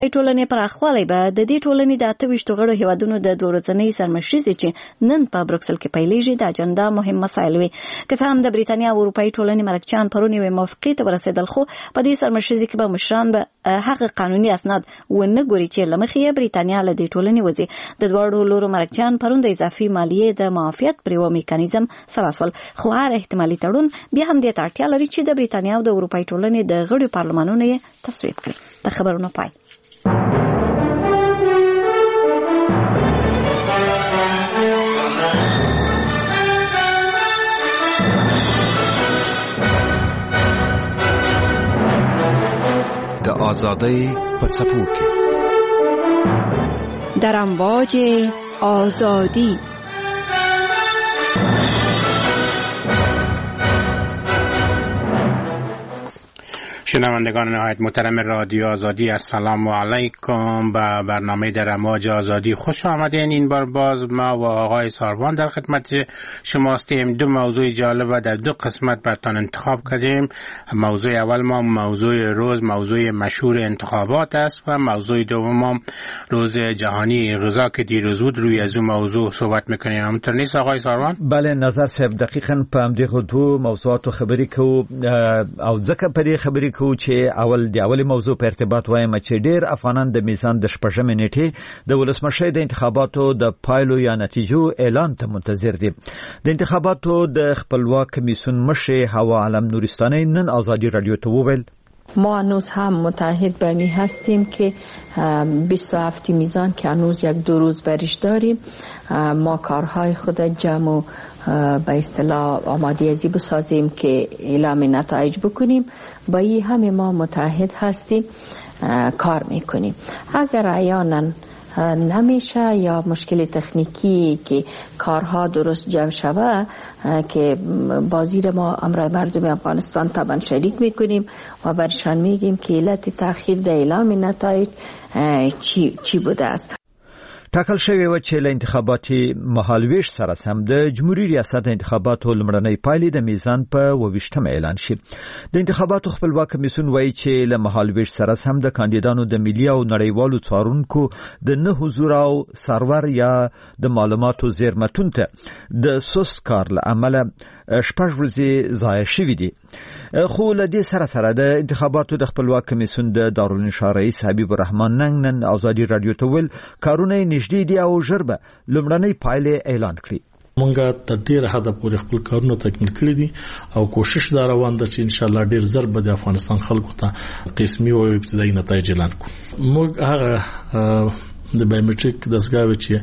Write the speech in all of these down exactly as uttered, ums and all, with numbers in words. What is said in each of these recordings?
ټولنې پراخوالی به د دې ټولنې د اته ویشتو غړو هیوادونو د دوه ورځنۍ سرمشریزې چې نن په بروکسل کې پیلېږي د اجنډا مهم مسایل وي. که څه هم د بریتانیا او اروپایي ټولنې مرکچیان پرون یوې موافقې ته ورسېدل، خو په دې سرمشریزې کې به مشران به هغه قانوني اسناد ونه ګوري چې له مخې یې بریتانیا له دې ټولنې وځي. د دواړو لورو مرکچیان پرون د اضافي مالیې د معافیت پر یوه میکانیزم سره شول، خو هر احتمالي تړون بیا هم دې ته اړتیا لري چې د بریتانیا او د اروپایي ټولنې د غړو پارلمانونو یې تصویب کړي. د خبرونو پای. د آزادۍ په څپو کې در امواج آزادی. شنوندگان نهایت محترم رادیو آزادی، السلام علیکم. به برنامه در امواج آزادی خوش آمدین. این بار باز ما و آقای ساروان در خدمت شما هستیم. دو موضوع جالب در دو قسمت براتون انتخاب کردیم. موضوع اول ما موضوع روز موضوع مشهور انتخابات است و موضوع دوم روز جهانی غذا که دیروز بود. روی از اون موضوع صحبت میکنیم. همونطور نیست آقای ساروان؟ بله نظر صاحب، دقیقاً په همدغه دو موضوعات خبرې کوو او ځکه په دې خبرې کو چې اول دی اول موضوع په ارتباط وایم چې ډېر افغانان د میزان د شپږمې نیټې د ولسمشۍ د انتخاباتو د پایلو یا نتیجو اعلان ته منتظر دي. د انتخاباتو د خپلواک کمیسیون مشر هوا علم نورستاني نن آزادی رادیو ته وویل ما هنوز هم متحد به این هستیم که بیست و هفت میزان که هنوز یک دو روز برش داریم ما کارهای خود جمع و به اصطلاح آماده ازی بسازیم که اعلام نتایج بکنیم. با این همه ما متحد هستیم کار میکنیم. اگر احیانا نمیشه یا مشکل تکنیکی که کارها درست جمع شوه که بازیر ما امر مردم افغانستان طبعا شریک میکنیم و برشان میگیم که علت تأخیر در اعلام نتایج چی, چی بوده است. ټاکل شوی و چې له انتخاباتي مهالویش سره سم د جمهوریت ریاست انتخاباتو لمړنۍ پایلې د میزان په وویشتمه اعلان شي. د انتخاباتو خپلواک کمیسیون وایي چې له مهالویش سره سم د کاندیدانو د ملي او نړیوالو څارونکو د نه حضور او سرور یا د معلوماتو زیرمتون ته د سست کار له امله شپږ ورځې ضایع شوي دي. خو له دې سره سره د انتخاباتو د خپلواک کمیسیون د دارالانشا رئیس حبیب الرحمن ننګ نن آزادی رادیو ته ویل کارونه نږدې دي او ژر به لومړنۍ پایلې اعلان کړي. مونږه تر ډیره حد پورې خپل کارونه تکمیل کړی دي او کوشش دا روان ده چې ان شاء الله ډیر زر به د افغانستان خلکو ته قسمي او ابتدایي نتایج اعلان کړو. موږ هغه د بایومټریک دستګاوې چې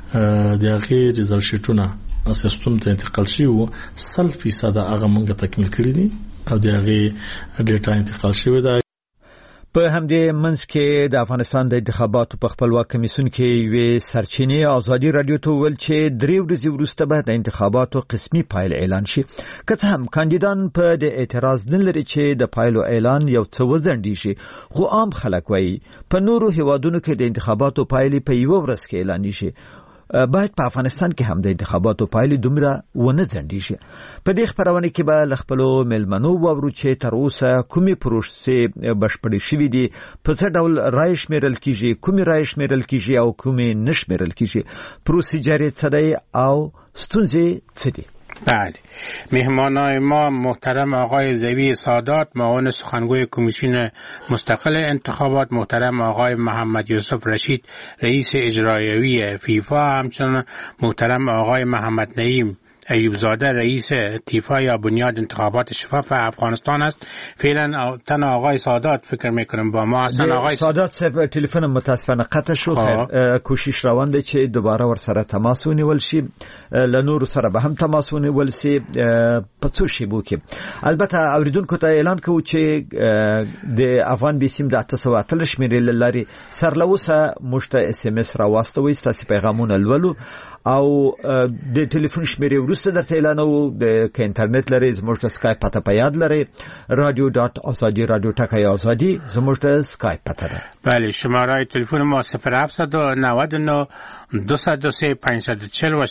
د هغې ریزلټ شیټونه سیستم ته انتقال شي او سل فیصد هغه مونږه تکمیل کړی دي او د هغې ډیټا انتقال شوی ده. په همدې منځ کې د افغانستان د انتخاباتو په خپلواک کمیسیون کې یوې سرچینې آزادی رادیو ته ویل چې درې ورځې وروسته به د انتخاباتو قسمي پایله اعلان شي. که څه هم کاندیدان په د اعتراض نه لري چې د پایلو اعلان یو څه وځنډیږي، خو عام خلک وایي په نورو هیوادونو کې د انتخاباتو پایلې په یوه ورځ کې اعلانیږي. باید په افغانستان کې هم د انتخاباتو پایلې دومره ونه ځنډیږي. په دې خبرونه کې به له خپلو مېلمنو واورو چې تر اوسه کومې پروسې بشپړې شوې دي، په څه ډول رایې شمېرل کیږي، کومې رایې شمېرل کیږي او کومې نه شمېرل کیږي، پروسیجر یې څه دی او ستونزې څه دي. بله، مهمانای ما محترم آقای زوی سادات معاون سخنگوی کمیسیون مستقل انتخابات، محترم آقای محمد یوسف رشید رئیس اجرایی فیفا، همچنین محترم آقای محمد نعیم ایوب زاده رئیس تیفا یا بنیاد انتخابات شفاف افغانستان است. فعلا تن آقای سادات فکر میکنم با ما هستن. آقای سادات صاحب تلفن متاسفانه قطع شو، خیر کوشش روان ده چې دوباره ور سره تماس ونیول شي، لنور سره به هم تماس ونیول شي په څو شیبو کې. البته اوریدونکو ته اعلان کوو چې د افغان بیسیم د اته سوه اتلس شمېرې لاري سرلوسه مشته اس ام اس راوستوي، تاسو پیغامونه لولو او د ټلیفون شمیرې ورسته درته اعلانو. د ک انټرنیټ لري زموږ د سکایپ پته په یاد لري رادیو ډات آزادی رادیو ټکای آزادی زموږ د سکایپ پته ده. بله، شماره تلفن ما صفر هفت نه نه دو صفر سه پنج صفر چهل و شماره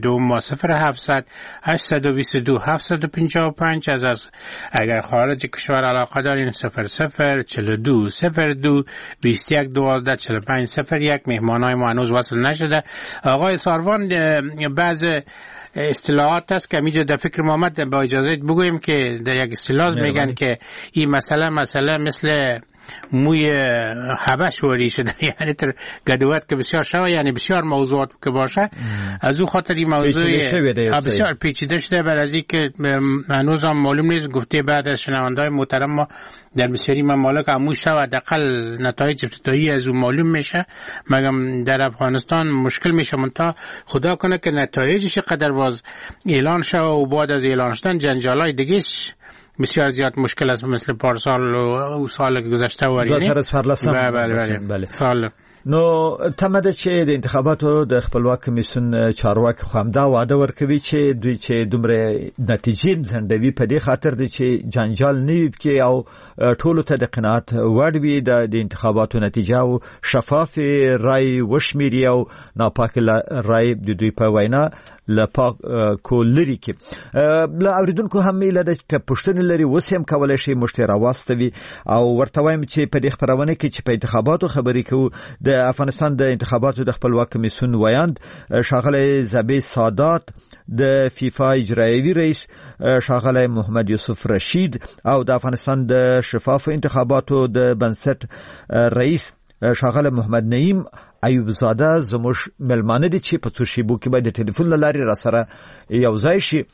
دو ما صفر هفتصد هشتصد و بیست و دو هفتصد و پنجاه و پنج. از از اگر خارج کشور علاقه دارین صفر صفر چهل و دو صفر دو بیست و یک دوازده چهل و پنج صفر یک. مهمانای ما هنوز وصل نشده. آقای ساروان بعض اصطلاحات است که میجا در فکر محمد با اجازه بگویم که در یک اصطلاح میگن که این مسئله مسئله مثل موی حبش وری شده، یعنی تر گدوات که بسیار شوه، یعنی بسیار موضوعات که باشه از او خاطر این موضوع بسیار پیچیده شده. بر از این که هنوز هم معلوم نیست. گفته بعد از شنونده‌های محترم ما در بسیاری ممالک امو شوه حداقل نتایج ابتدایی از او معلوم میشه، مگم در افغانستان مشکل میشه. منتها خدا کنه که نتایجش قدر باز اعلان شوه و بعد از اعلان شدن جنجالای دیگهش بسیار زیاد مشکل است، مثل پارسال و سال گذشته وری سر از فرلسم. بله بله بله سال نو تمده چې د انتخاباتو د خپلواک کمیسیون چارواکي خامدا واده ورکوي چې دوی چې دومره نتیجې زندوي په دې خاطر دي چې جنجال نه وي کې او ټولو ته د قناعت وړ وي د انتخاباتو نتیجه او شفاف رای وشمیري او ناپاک رای د دوی په وینا لپاک کولري کې لا اوریدونکو هم ایله د پښتنې لري وسیم کولای شي مشترا واستوي او ورته وایم چې په دې خبرونه کې چې په انتخاباتو خبرې کوو د افغانستان د انتخاباتو د خپلواک کمیسیون ویاند شاغله زبی سادات د فیفا اجرایوي رئیس شاغله محمد یوسف رشید او د افغانستان د شفاف انتخاباتو د بنسټ رئیس شاغله محمد نعیم ایوب زاده زموږ ملمانه دي چې په څو شیبو کې به د ټلیفون لارې را سره یو ځای شي.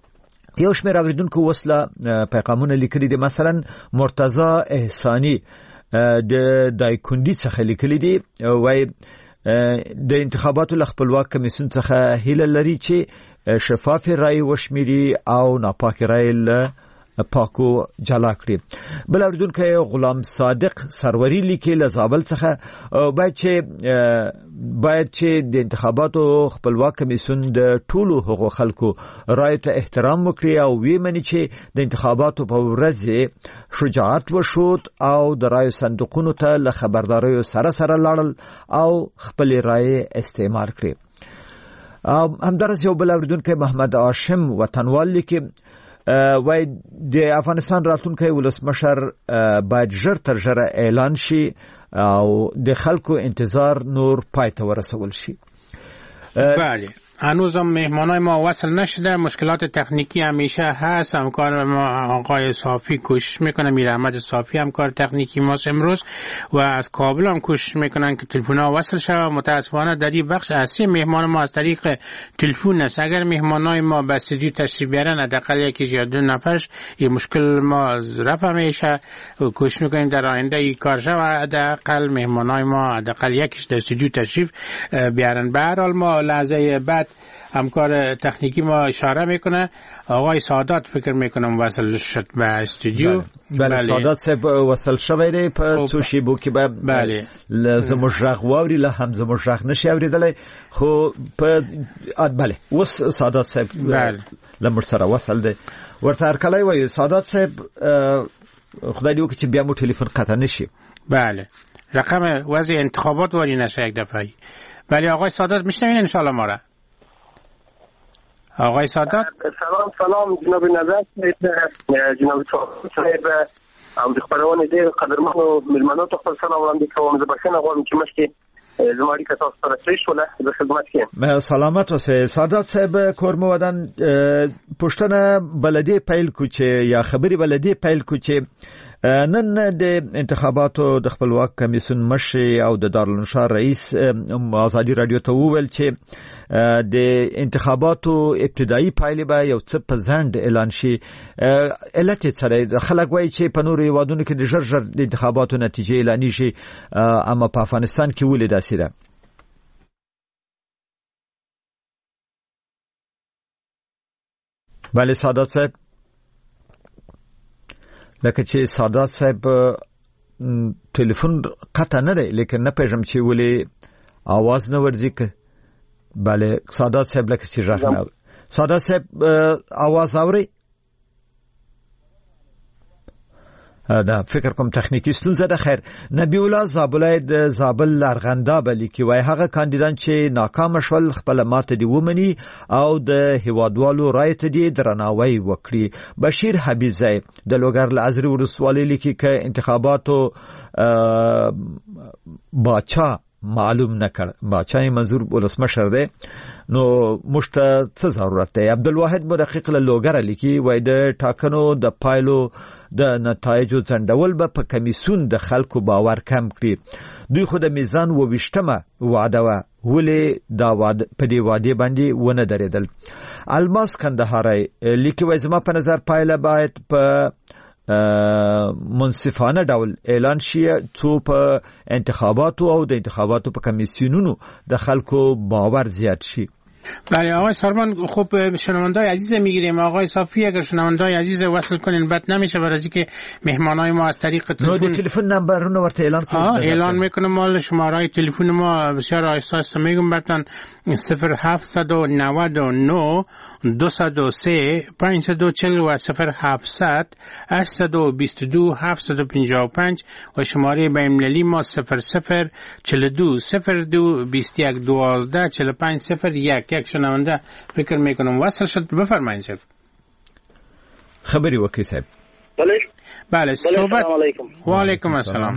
یو شمېر اوریدونکو وسله پیغامونه لیکلي دي، مثلا مرتضی احسانی د دایکندي څخه لیکلي دي، وای د انتخاباتو ل خپلواک کمیسیون څخه هیله لري چې شفاف رای وشمیري او ناپاک رای له پاکو جلا کړي. بل اوریدونکو غلام صادق سروری لیکي له زابل څخه باید چې باید چې د انتخاباتو خپلواک کمیسیون د ټولو حقوق خلکو رای ته احترام وکړي او وی مني چې د انتخاباتو په ورځ شجاعت وشود او د رای صندوقونو ته له خبرداري سره سره لاړل او خپل رای استعمال کړي. همدارس یو بل اوریدونکو محمد هاشم وطنوال لیکي وای د افغانستان راتلونکي ولسمشر باید ژر تر ژره اعلان شي او د خلکو انتظار نور پای ته ورسول شي. بله هنوز هم مهمانای ما وصل نشده، مشکلات تکنیکی همیشه هست. همکار ما آقای صافی کوشش میکنه، میر احمد صافی همکار تکنیکی ماست امروز و از کابل هم کوشش میکنن که تلفن ها وصل شود. متاسفانه در این بخش اصلی مهمان ما از طریق تلفن است. اگر مهمانای ما به استودیو تشریف بیارن حداقل یکی یا دو نفرش این مشکل ما رفع میشه. کوشش میکنیم در آینده این کار شود، حداقل مهمانای ما حداقل یکیش در استودیو تشریف بیارن. به هر حال ما لحظه بعد همکار تکنیکی ما اشاره میکنه. آقای سادات فکر میکنم وصل شد به استودیو. بله, بله. بله. سادات صاحب وصل شوی دی په څو شیبو کې به بله لازم ژغ واوري له هم زموږ ژغ نشي اوریدلای خو په بله وس سادات صاحب بله لمر سره وصل دی ورته ارکلای وای سادات صاحب خدای دې وکړي چې بیا مو ټلیفون قطع نشي. بله رقم وضع انتخابات واری نشه یک دفعه. بله آقای سادات میشنوین ان شاء الله ما را. آقای سادات سلام سلام جناب نظر جناب صاحب او د خبرونه دې قدرمن او ملمنو ته خپل سلام وړاندې کوم. زه بخښنه غواړم چې مشکې زموږ کې تاسو سره شې شوله د خدمت کې. سلامت اوسه سادات صاحب کورمو ودان پښتنه بلدی پیل کو چې یا خبري بلدی پیل کو چې نن د انتخاباتو د خپلواک کمیسیون مشر او د دارالنشر رئیس آزادی رادیو ته وویل چې د انتخاباتو ابتدایي پایلې به یو څه په ځند اعلان شي. علت یې څه دی؟ خلک وایي چې په نورو هیوادونو کې د ژر ژر د انتخاباتو نتیجې اعلانېږي، اما په افغانستان کې ولې داسې ده؟ بله سادات صاحب لکه چې سادات صاحب ټلیفون قطع نه دی، لیکن نه پېژم چې ولې आवाज نه ورځي که بله سادات صاحب لکه چې ژغ نه سادات صاحب आवाज اوري دا فکر کوم تخنیکی ستونزه ده. خیر، نبی الله زابلای د زابل لارغنداب لیکي وای هغه کاندیدان چې ناکام شول خپل ماته دی ومني او د هیوادوالو رای ته دی درناوی وکړي. بشیر حبیبزی د لوګر العزري ورسوالي لیکي ک انتخاباتو باچا معلوم نکړ، باچا منظور ولسمشر دی، نو مشته څه ضرورت دی. عبدالواحد مدقق له لوګر لیکي وای د ټاکنو د پایلو د نتایجو ځندول به په کمیسون د خلکو باور کم کړي. دوی خو د میزان و وشتمه وعده و ولې دا وعده په دې وعده باندې ونه درېدل. الماس کندهاري لیکي وای زما په نظر پایله باید په منصفانه ډول اعلان شي څو په انتخاباتو او د انتخاباتو په کمیسیونونو د خلکو باور زیات شي. بله آقای ساربان، خب شنوندای عزیز میگیریم. آقای صافی اگر شنوندای عزیز وصل کنین بد نمیشه برای اینکه مهمانای ما از طریق تلفن تلفن نمبرونو ورته اعلان کنیم. اعلان میکنم. مال شماره تلفن ما بسیار آهسته آهسته میگم براتون صفر هفتصد و نود و نه دویست و سه پانصد و چهل و صفر هفتصد هشتصد و بیست و دو هفتصد و پنجاه و پنج و شماره بین‌المللی ما صفر صفر چهل و دو صفر دو بیست و یک دوازده چهل و پنج صفر یک. یک شنونده فکر میکنم وصل شد. بفرمایید شف. خبری وکی صاحب. بله بله صحبت. السلام علیکم. و علیکم السلام.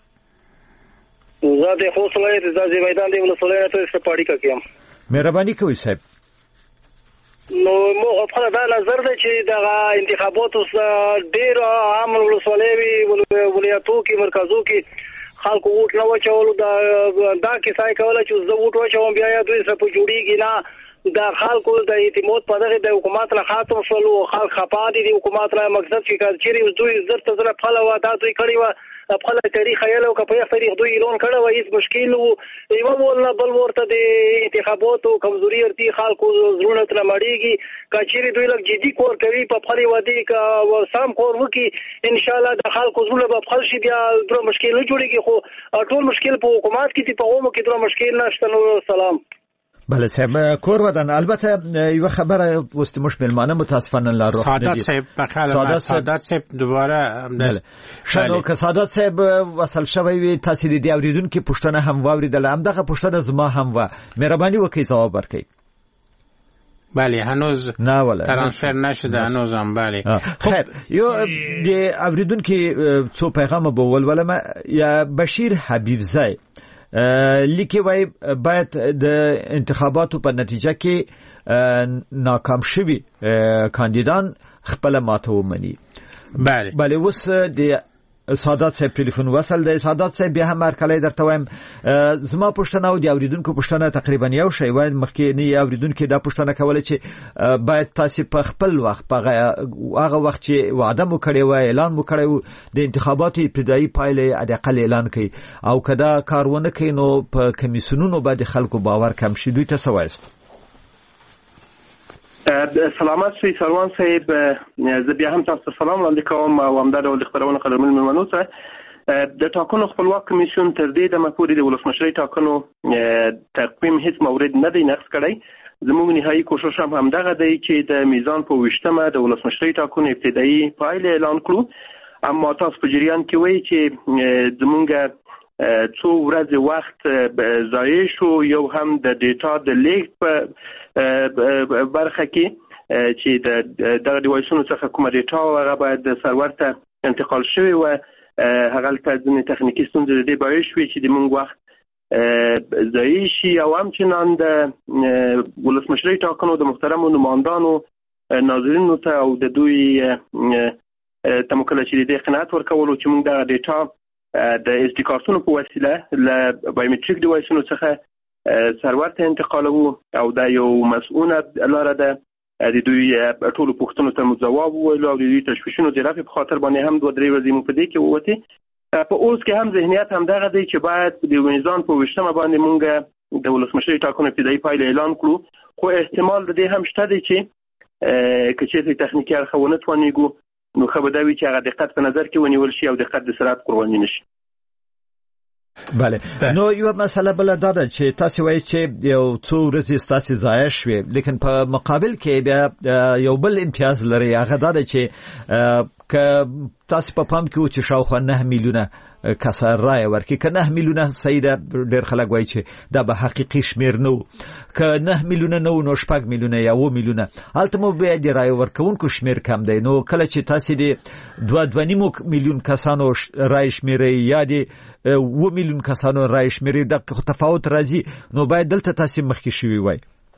زاد خوصلای رضا زیدان دی ولسوالۍ ته سپاړی کوم. مهرباني کوي صاحب. نو مو خپل دا نظر دی چې د انتخاباتو ډیر عام ولسوالۍ ولایتو کې مرکزو کې خلکو ووټ نه وچولو. دا دا کیسه کوله چې زه ووټ وچوم بیا یا دوی سره په جوړیږي نه. دا خلکو د اعتماد په دغه د حکومت له خاطر شلو خلک خپا دي د حکومت له مقصد چې کار چیرې دوی زر ته زر خپل ودا دوی کړی و خپل تاریخ یې له کپیا تاریخ دوی اعلان کړو و هیڅ مشکل وو. یو ولنه بل ورته د انتخاباتو کمزوري ارتي خلکو زړونه تر مړیږي. کچېری دوی لږ جدي کور کوي په خپل ودی کا سم کور وکي ان شاء الله د خلکو زړه په خپل شي بیا درو مشکل نه جوړيږي. خو ټول مشکل په حکومت کې په قوم کې درو مشکل نشته. نو سلام. بله صاحب کور ودان. البته یو خبره واستمش ملمانه متاسفانه لا روح سعادت صاحب بخیر. سعادت صاحب دوباره شنو که سعادت صاحب وصل شوی وي تاسو دې اوریدونکو پښتنه هم واوریدل. هم دغه پښتنه زما هم و. مهرباني وکړئ جواب ورکړئ. بله هنوز نه ولا ترانسفر نشده هنوز هم. بله خیر یو د اوریدونکو څو پیغام به ولولم. یا بشیر حبیبزی لیکي وای باید د انتخاباتو په نتیجه کې ناکام شوی کاندیدان خپل ماته ومني. بله بله اوس د سعادت صاحب ټلیفون وصل دی. سعادت صاحب بیا هم مرکلې درته وایم زما پښتنه او د اوریدونکو پښتنه تقریبا یو شی وای. مخکې نه اوریدونکو دا پښتنه کوله چې باید تاسو په خپل وخت په هغه وخت چې وعده مو کړی و اعلان مو کړی و د انتخاباتو ابتدایي پایلې د اقل اعلان کړي او کدا کارونه کوي نو په کمیسیونونو باندې خلکو باور کم شي. دوی ته څه وایست؟ سلامات شئ سروان صاحب. زه بیا هم تاسو سلام وړاندې کوم او همدا ډول خبرونه قدرمن مېلمنو ته. د ټاکنو خپلواک کمیسیون تر دې دمه پورې د ولسمشرۍ ټاکنو تقویم هیڅ مورد نه دی نقض کړی. زموږ نهایي کوشش هم همدغه دی چې د میزان په ویشتمه د ولسمشرۍ ټاکنو ابتدایي پایلې اعلان کړو. اما تاسو په جریان کې وایي چې زموږ څو ورځې وخت ضایع شو. یو هم د ډیټا د لیک په برخه کې چې د دغه ډیوایسونو څخه کومه ډیټا هغه باید سرور ته انتقال شوی و. هغه ته ځینې تخنیکي ستونزې د دې باعث شوې چې د موږ وخت ضایع شي او همچنان د ولسمشرۍ ټاکنو د محترمو نمایندانو ناظرینو ته او د دوی ته مو کله چې د دې قناعت ورکولو چې موږ دغه ډیټا د اس ډي کارتونو په وسیله له بایومټریک ډیوایسونو څخه سرور ته انتقالوو او دا یو مسؤونه لاره ده. د دوی ټولو پوښتنو ته مو ځواب وویلو او د دوی تشویشونو د رفع په خاطر باندې هم دوه درې ورځې مو په دې کې ووتې. په اوس کې هم ذهنیت همدغه دی چې باید د میزان په ویشتمه باندې مونږ د ولسمشرۍ ټاکنو ابتدایي پایلې اعلان کړو. خو احتمال د دې هم شته دی چې که چېرته تخنیکي اړخ ونه توانېږو نو ښه به دا وي چې هغه دقت په نظر کې ونیول شي او دقت د سرعت قرباني نه شي. بله نو یو مسله بل دا ده چې تاسو وایي چې یو څو ورځې ستاسو ضایع شوې لیکن په مقابل کې بیا یو بل امتیاز لري. هغه دا ده چې که تاسو په پام کې و چې شاوخوا نه میلیونه کس رای ورکړي، که نه میلیونه صحیح ده، ډېر خلک وایي چې دا به حقیقي شمیر نه و، که نه میلیونه نه و نو شپږ میلیونه یا اووه میلیونه، هلته مو بیا د رای ورکوونکو شمیر کم دی. نو کله چې تاسو د دوه دوه نیم میلیون کسانو رای شمیرئ یا د اووه میلیون کسانو رای شمیرئ، د تفاوت راځي، نو باید دلته تاسو مخکې شوي وای.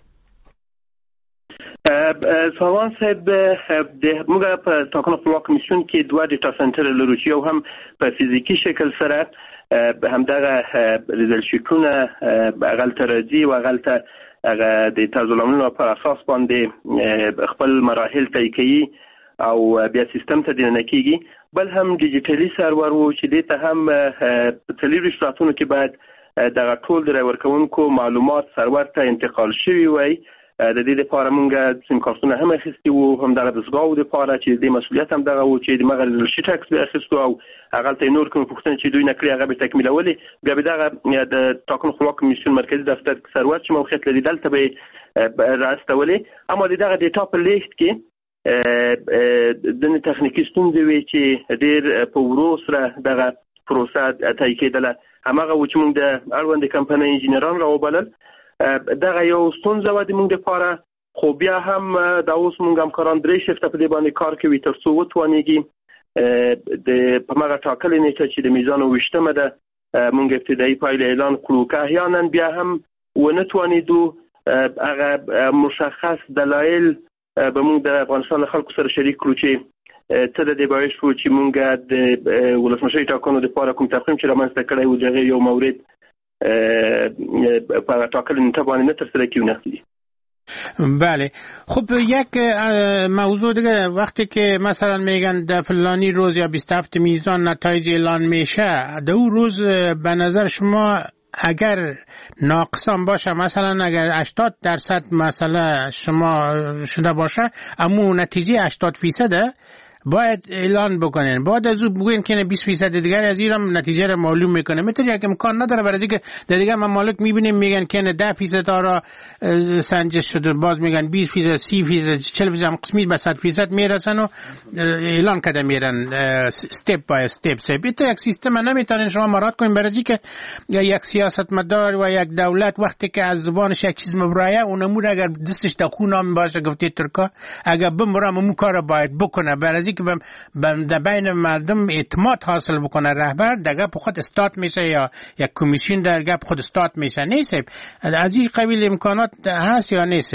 ساوان صاحب د موږ په ټاکنو خپلواک کمیسیون کې دوه ډیټا سنټر لرو چې یو هم په فزیکی شکل سره همدغه ریزلټ شیټونه هغلته راځي او هغلته هغه د تازولمونو پر اساس باندې خپل مراحل طی کوي او بیا سیستم ته دننه کیږي. بل هم ډیجیټلي سرور وو چې دې ته هم په تلویزیون شتاتونو کې باید دغه ټول د ورکوونکو معلومات سرور ته انتقال شوي وای. د دې لپاره مونږ سیم کارتونه هم اخیستي وو، هم دغه دستګاو لپاره چې د مسؤلیت هم دغه وو چې د مغل شي ټاکس به اخیستو او هغه ته نور کوم پوښتنه چې دوی نکړي هغه به تکمیلولې. بیا به دغه د ټاکنو خپلواک کمیسیون مرکزی دفتر سرور چې موقعیت لري دلته به راستولې. اما دغه ډیټا په لیست کې د تخنیکی ستونزې وي چې ډېر په ورو سره دغه پروسه طی کېدله. هماغه و چې مونږ د اړوند کمپنۍ انجینران راوبلل، دغه یو ستونزه و د موږ لپاره، خو بیا هم دا اوس موږ همکاران درې شفته په دې باندې کار کوي تر څو وتوانېږي د په هغه ټاکلې نیټه چې د میزان ویشتمه ده موږ ابتدایي پایله اعلان کړو. که احیانا بیا هم ونه توانېدو، هغه مشخص دلایل به موږ د افغانستان له خلکو سره شریک کړو چې څه د دې باعث شو چې موږ د ولسمشرۍ ټاکنو لپاره کوم تقویم چې رامنځته کړی و د هغې یو مورد په ټاکلې نیټه باندې نه ترسره کیو نخلی. بله، خب یک موضوع دیگه، وقتی که مثلا میگن در فلانی روز یا بیست و هفت میزان نتایج اعلان میشه، در اون روز به نظر شما اگر ناقصان باشه، مثلا اگر هشتاد درصد مثلا شما شده باشه اما نتیجه هشتاد فیصده باید اعلان بکنین، بعد از اون بگوین که بیست فیصد دیگر از ایران نتیجه را معلوم میکنه. مثل یک امکان نداره، برای اینکه در دیگه ممالک میبینیم میگن که ده فیصد را سنجش شده، باز میگن بیست فیصد، سی فیصد، چهل فیصد، هم قسمی به صد فیصد میرسن و اعلان کرده میرن استپ بای استپ. سبیت یک سیستم نمیتونین شما مراد کنین، برای اینکه یک سیاستمدار و یک دولت وقتی که از زبانش یک چیز مبرایه اونمون اگر دستش تا خونام باشه، گفته ترکا اگر بمرام اون کار باید بکنه، برای که به بین مردم اعتماد حاصل بکنه رهبر، دیگه به خود استاد میشه یا یک کمیسیون درگه به خود استاد میشه. نیست از این قبیل امکانات هست یا نیست؟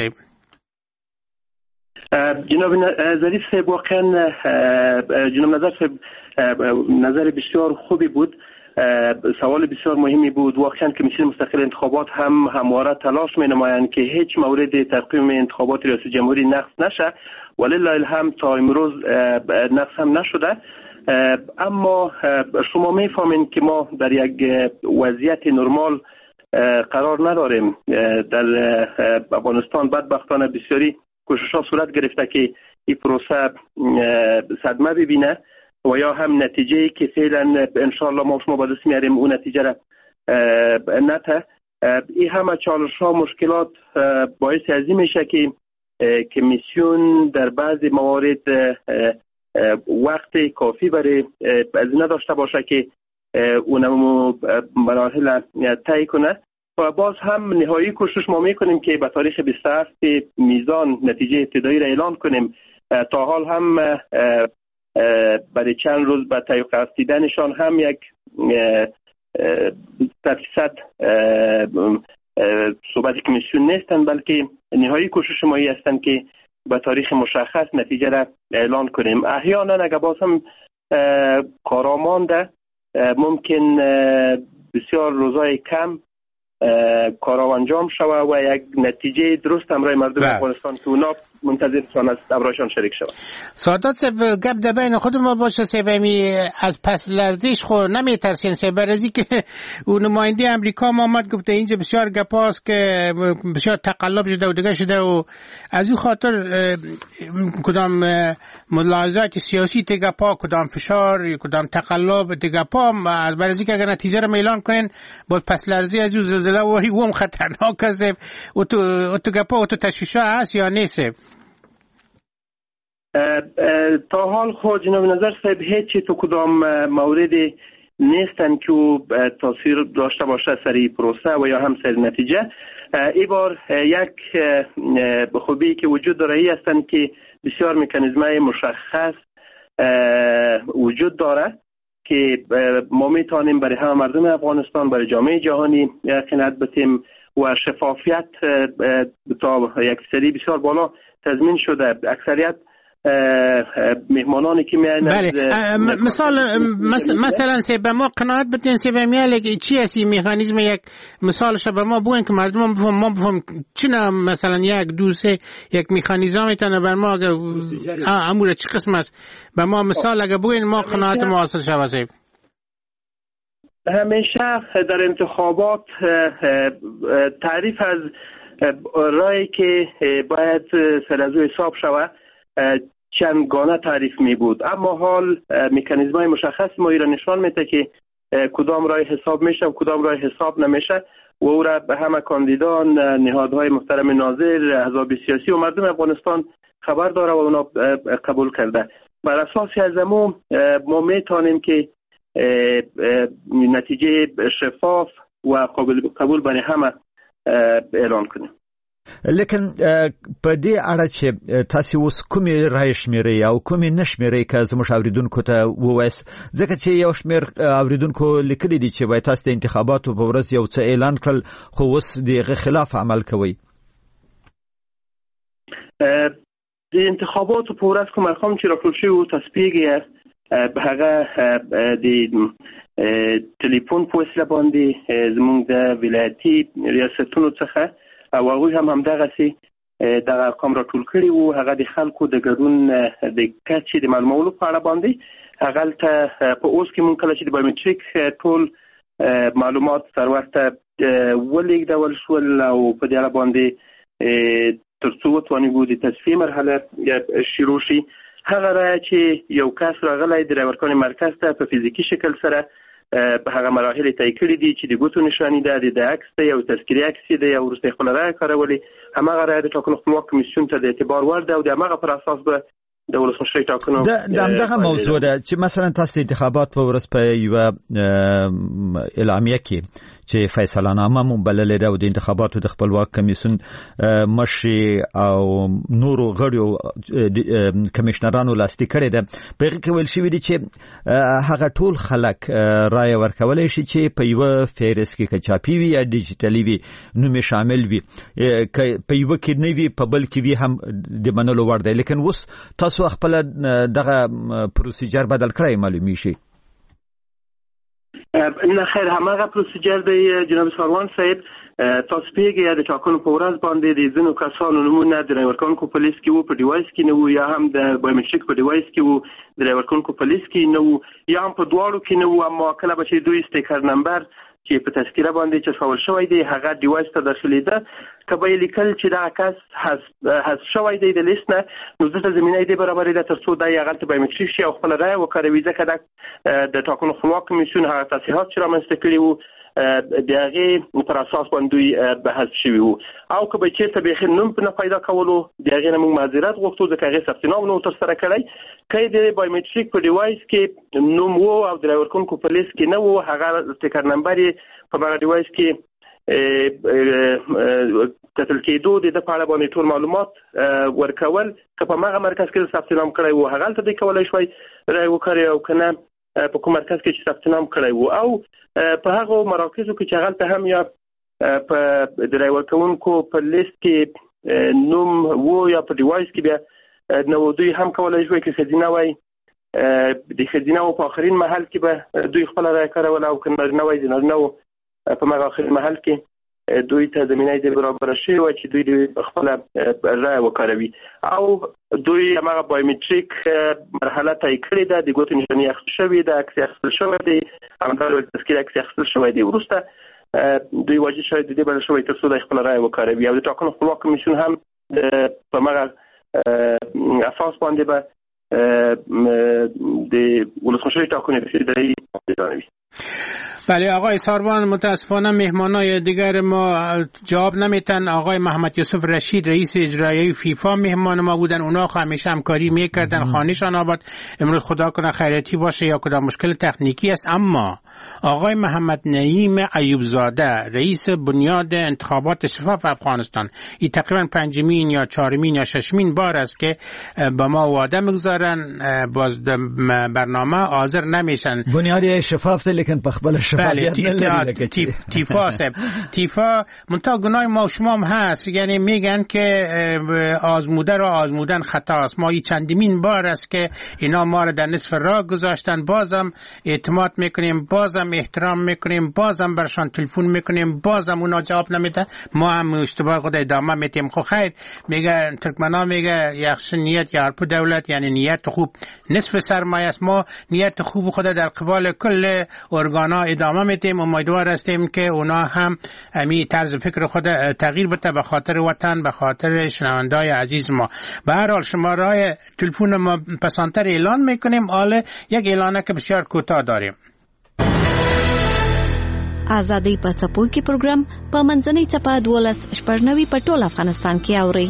جناب ظریف صاحب، واقعا جناب نظر صاحب نظر بسیار خوبی بود، سوال بسیار مهمی بود. واقعا کمیسیون مستقل انتخابات هم همواره تلاش می نمایند که هیچ مورد تقویم انتخابات ریاست جمهوری نقض نشه، ولله الحمد تا امروز نقض هم نشده. اما شما میفهمین که ما در یک وضعیت نرمال قرار نداریم. در افغانستان بدبختانه بسیاری کوشش‌ها صورت گرفته که این پروسه صدمه ببینه و یا هم نتیجه‌ای که فعلا انشالله ما شما با دست میاریم اون نتیجه را نته. این همه چالش‌ها مشکلات باعث از این میشه که کمیسیون در بعضی موارد وقت کافی برای از نداشته باشه که اونم مراحل طی کنه. و باز هم نهایی کوشش ما میکنیم که به تاریخ بیست و هفت میزان نتیجه ابتدایی را اعلان کنیم. تا حال هم برای چند روز به طی رسیدنشان هم یک درصد صحبت کمیسیون نیستن، بلکه نهایی کوشش مایی هستند که به تاریخ مشخص نتیجه را اعلان کنیم. احیانا اگر باز هم کارامانده ممکن بسیار روزای کم کارا انجام شوه و یک نتیجه درست هم رای مردم افغانستان که اونا منتظرشان از امرایشان شریک شود. سعادت صاحب، گپ در بین خود ما باشه سیبمی از پس لرزش خود نمیترسین سیبرزی که اون نماینده امریکا ما آمد گفته اینجا بسیار گپاست که بسیار تقلب شده و دیگه شده و از این خاطر کدام ملاحظات سیاسی دیگه پا، کدام فشار، کدام تقلب دیگه پا، از برزی که اگر نتیجه رو میلان کنین با پس لرزی از زلزله واری وم خطرناک است و تو تو گپا و تو تشویشا هست یا نیست؟ تا حال خود جناب نظر صاحب هیچی تو کدام موردی نیستن که او تاثیر داشته باشه سری پروسه و یا هم سری نتیجه. این بار یک خوبی که وجود داره ای هستند که بسیار مکانیزمای مشخص وجود داره که ما میتونیم برای همه مردم افغانستان، برای جامعه جهانی قناعت بدیم و شفافیت تا یک سری بسیار بالا تضمین شده. اکثریت مهمانانی که میان بله مثال مثلا سی به ما قناعت بدین سی به میال چی هستی مکانیزم یک مثالش به ما بگین که مردم بفهم ما بفهم چنا مثلا یک دو سه یک مکانیزم میتونه بر ما اگر امور چه قسم است به ما مثال اگر بگین ما قناعت ما حاصل شود. همیشه در انتخابات تعریف از رای که باید سر از او حساب شود چندگانه تعریف می بود، اما حال مکانیزمای مشخص ما را نشان میده که کدام رای حساب میشه و کدام رای حساب نمیشه و او را به همه کاندیدان، نهادهای محترم ناظر، احزاب سیاسی و مردم افغانستان خبر داره و اونا قبول کرده. بر اساس از امو ما میتونیم که نتیجه شفاف و قابل قبول برای همه اعلان کنیم. لیکن په دې اړه چې تاسو اوس کومې رای شمیرئ او کومې نشمیرئ که زموږ اوریدونکو ته ووایاست، ځکه چې یو شمیر اوریدونکو لیکلي دي چې وایي تاسو د انتخاباتو په ورځ یو څه اعلان کړل خو اوس د هغه خلاف عمل کوئ. د انتخاباتو په ورځ کوم ارقام چې راټول شوي وو تصفیه به هغه د ټلیفون په وسیله باندې زموږ د ولایتي ریاستونو څخه او هغه هم همدغه سي د ارقام راټول کړي وو. هغه د خلکو د ګډون د کچې د معلومولو په اړه باندې هغه ته په اوس کې مونږ کله چې د بایومټریک ټول معلومات سرورته ولېږدول شول او په دې اړه باندې تر څو وتوانیږو د تصفیه مرحله شروع شي. هغه رای چې یو کس راغلی د راورکان مرکز ته په فزیکی شکل سره په هغه مراحل طی کړي دي چې د ګوتو نشانی ده، د عکس دی او تذکری عکس دی او وروسته خپل رای کارولي، همغه رای د ټاکنو خپلواک کمیسیون ته د اعتبار وړ ده او د هغه پر اساس به د ولسمشر ټاکنو د همدغه موضوع ده چې مثلا تاسو د انتخابات په ورځ په یو اعلامیه کې چې فیصله نامه مبللې ده او د انتخاباتو د خپلواک کمیسیون مشر او نورو غړو کمشنرانو لاسلیک کړي ده. په هغه کې ویل شوی دی چې هغه ټول خلک رای ورکولای شي چې په یو فهرست کې کچاپی وي یا ډیجیټلی وي نو می شامل وي، په یو کې نه وي په بل کې وي هم د منلو وړ دی. لیکن اوس تاسو خپل دغه پروسیجر بدل کړئ معلومی شي. نه خیر، همغه پروسیجر دی جناب ساروان صاحب. تاسو پیګه د ټاکنو په ورځ باندې د ځینو کسانو نمونه د راورکانکو په لیست کې وو، په ډیوایس کې نه وو، یا هم د بایومټریک په ډیوایس کې وو، د راورکانکو په لیست کې نه وو، یا هم په دواړو کې نه وو. اما کله به چې دوی استیکر نمبر چې په تذکره باندې چسپول شوی دی هغه ډیوایس ته داخليده، کبه لیکل چې دا کس حذف شوی دی د لیست نه، نو دغه زمينه دی برابرې ده تر څو دا یې غلط بایومټریک شي او خپل رای وکړي، ځکه دا د ټاکنو خپلواک کمیسیون هغه تصحیحات چې رامنځته کړي وو د هغې پر اساس باندې بحث شوي وو. او که به چېرته بیخي نوم په نه پیدا کولو د هغې نه موږ معذرت غوښتو، ځکه هغې ثبت نام نه و ترسره کړی. که یې د بایومټریک په ډیوایس کې نوم و او د راورکونکو په لیست کې نه و، هغه سټیکر نمبر یې په هغه ډیوایس کې کتل کېدو د ده په اړه باندې ټول معلومات ورکول. که په هغه مرکز کې ثبت نام کړی و هغلته دی کولی شوی رای وکړي، او که نه په کوم مرکز کې چې ثبت نام کړی و، او په هغه مراکزو کې چې هغلته هم یا په د رای ورکوونکو په لیست کې نوم و یا په ډیوایس کې بیا نو دوی هم کولی شوی که ښځینه وای د ښځینه و په آخرین محل کې به دوی خپله رای کاروله، او که نارینه وای د نارینه و په هغه آخرین محل کې دوی ته زمینه دې برابر شي و چې دوی دې خپل رای وکاروي. او دوی هغه بایومټریک مرحله طی کړې ده، د ګوتو نشانې اخیستل شوې ده، عکس اخیستل شوی دی، همدارنګه تذکیره عکس اخیستل شوی دی. وروسته دوی واجب شوی د دې بل شوی تر څو د خپل رای وکاروي، او د ټاکنو خپلواک کمیسیون هم په هغه اساس باندې به د ولسمشر ټاکنې رسیدلي اعلانوي. بله آقای ساروان، متاسفانه مهمانای دیگر ما جواب نمیتن. آقای محمد یوسف رشید رئیس اجرایی فیفا مهمان ما بودن، اونا همیشه همکاری میکردن. خانهشان آباد، امروز خدا کنه خیراتی باشه یا کدام مشکل تکنیکی است. اما آقای محمد نعیم ایوبزاده رئیس بنیاد انتخابات شفاف افغانستان، این تقریبا پنجمین یا چهارمین یا ششمین بار است که با ما وعده میگذارن باز برنامه حاضر نمیشن. بنیاد شفاف لیکن پخبل بله تیفا سب تیفا منتها گناه ما شما هم هست، یعنی میگن که آزموده را آزمودن خطاست. ما این چندمین بار است که اینا ما را در نصف راه گذاشتن، بازم اعتماد میکنیم، بازم احترام میکنیم، بازم برشان تلفن میکنیم، بازم اونا جواب نمیده، ما هم اشتباه خود ادامه میتیم. خب خیر، میگه ترکمنا میگه یخش نیت یا حرپ دولت، یعنی نیت خوب نصف سرمایه است. ما نیت خوب خود در قبال کل ارگانا ادامه میتیم. امیدوار هستیم که اونا هم امی طرز فکر خود تغییر بده به خاطر وطن، به خاطر شنوندای عزیز ما. به هر حال شماره تلفن ما پسانتر اعلان میکنیم. حالا یک اعلانه که بسیار کوتاه داریم. آزادۍ په څپو کې پروګرام په منځنۍ څپه دولس شپږنوي په ټول افغانستان کې اوري.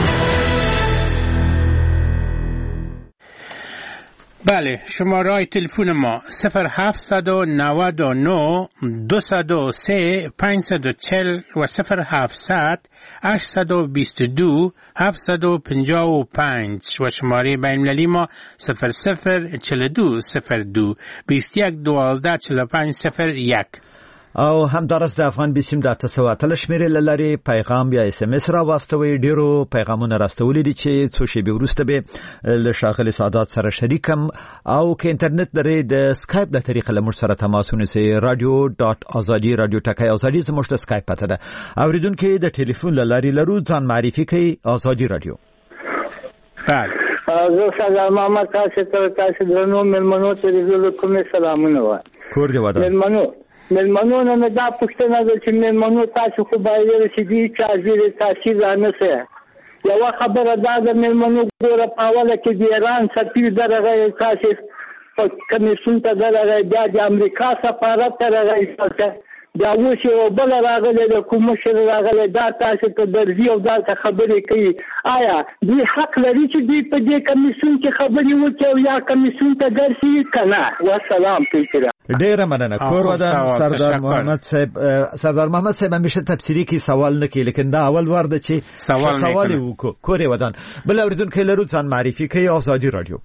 بله، شماره تلفن ما صفر هفتصد و نود و نه دویست و سه پانصد و چهل و صفر هفتصد هشتصد و بیست و دو هفتصد و پنجاه و پنج و شماره بین المللی ما صفر صفر چهل و دو صفر دو بیست و یک دوازده چهل و پنج صفر یک. او همدارس د افغان بیسیم د تسواتل شمیرې لری پیغام یا اس ام اس را واستوي. ډیرو پیغامونه راستولې دي چې څو شی به ورسته به له شاغلي سعادت سره شریکم. او که انټرنیټ لري د سکایپ د طریقې له موږ سره تماس ونیسئ. رادیو ډاټ ازادي رادیو ټکای ازادي زموږ د سکایپ پته ده. اوریدونکو د ټلیفون لری لرو ځان معرفي کوي. ازادي رادیو. بله زه سلام محمد تاسو ته تاسو درنو ملمنو ته زه کوم سلامونه وایم. کور دی ودا ملمنو ملمنو نه دا پښتنه ده چې ملمنو تاسو خو باید چې دي چې ځیر تاثیر نه سه. یو خبره دا د ملمنو ګوره په حواله کې د ایران سفیر درغه تاسو په کمیسیون ته درغه د امریکا سفارت ته درغه دا اوس یو بل راغلی د کوم شر راغلی دا تاسو ته درځي او دا خبرې کوي. آیا دوی حق لري چې دوی په دې کمیسیون کې خبرې وکړي او یا کمیسیون ته درسي کنه؟ والسلام علیکم. ډیره مننه. کور ودان سردار محمد صاحب. سردار محمد صاحب همیشه تفسیری کی سوال نه کوي، لیکن دا اول وار ده چې سوال, سوال وکړو. کور ودان بل اوریدونکو لرو ځان معرفي کوي. آزادی رادیو.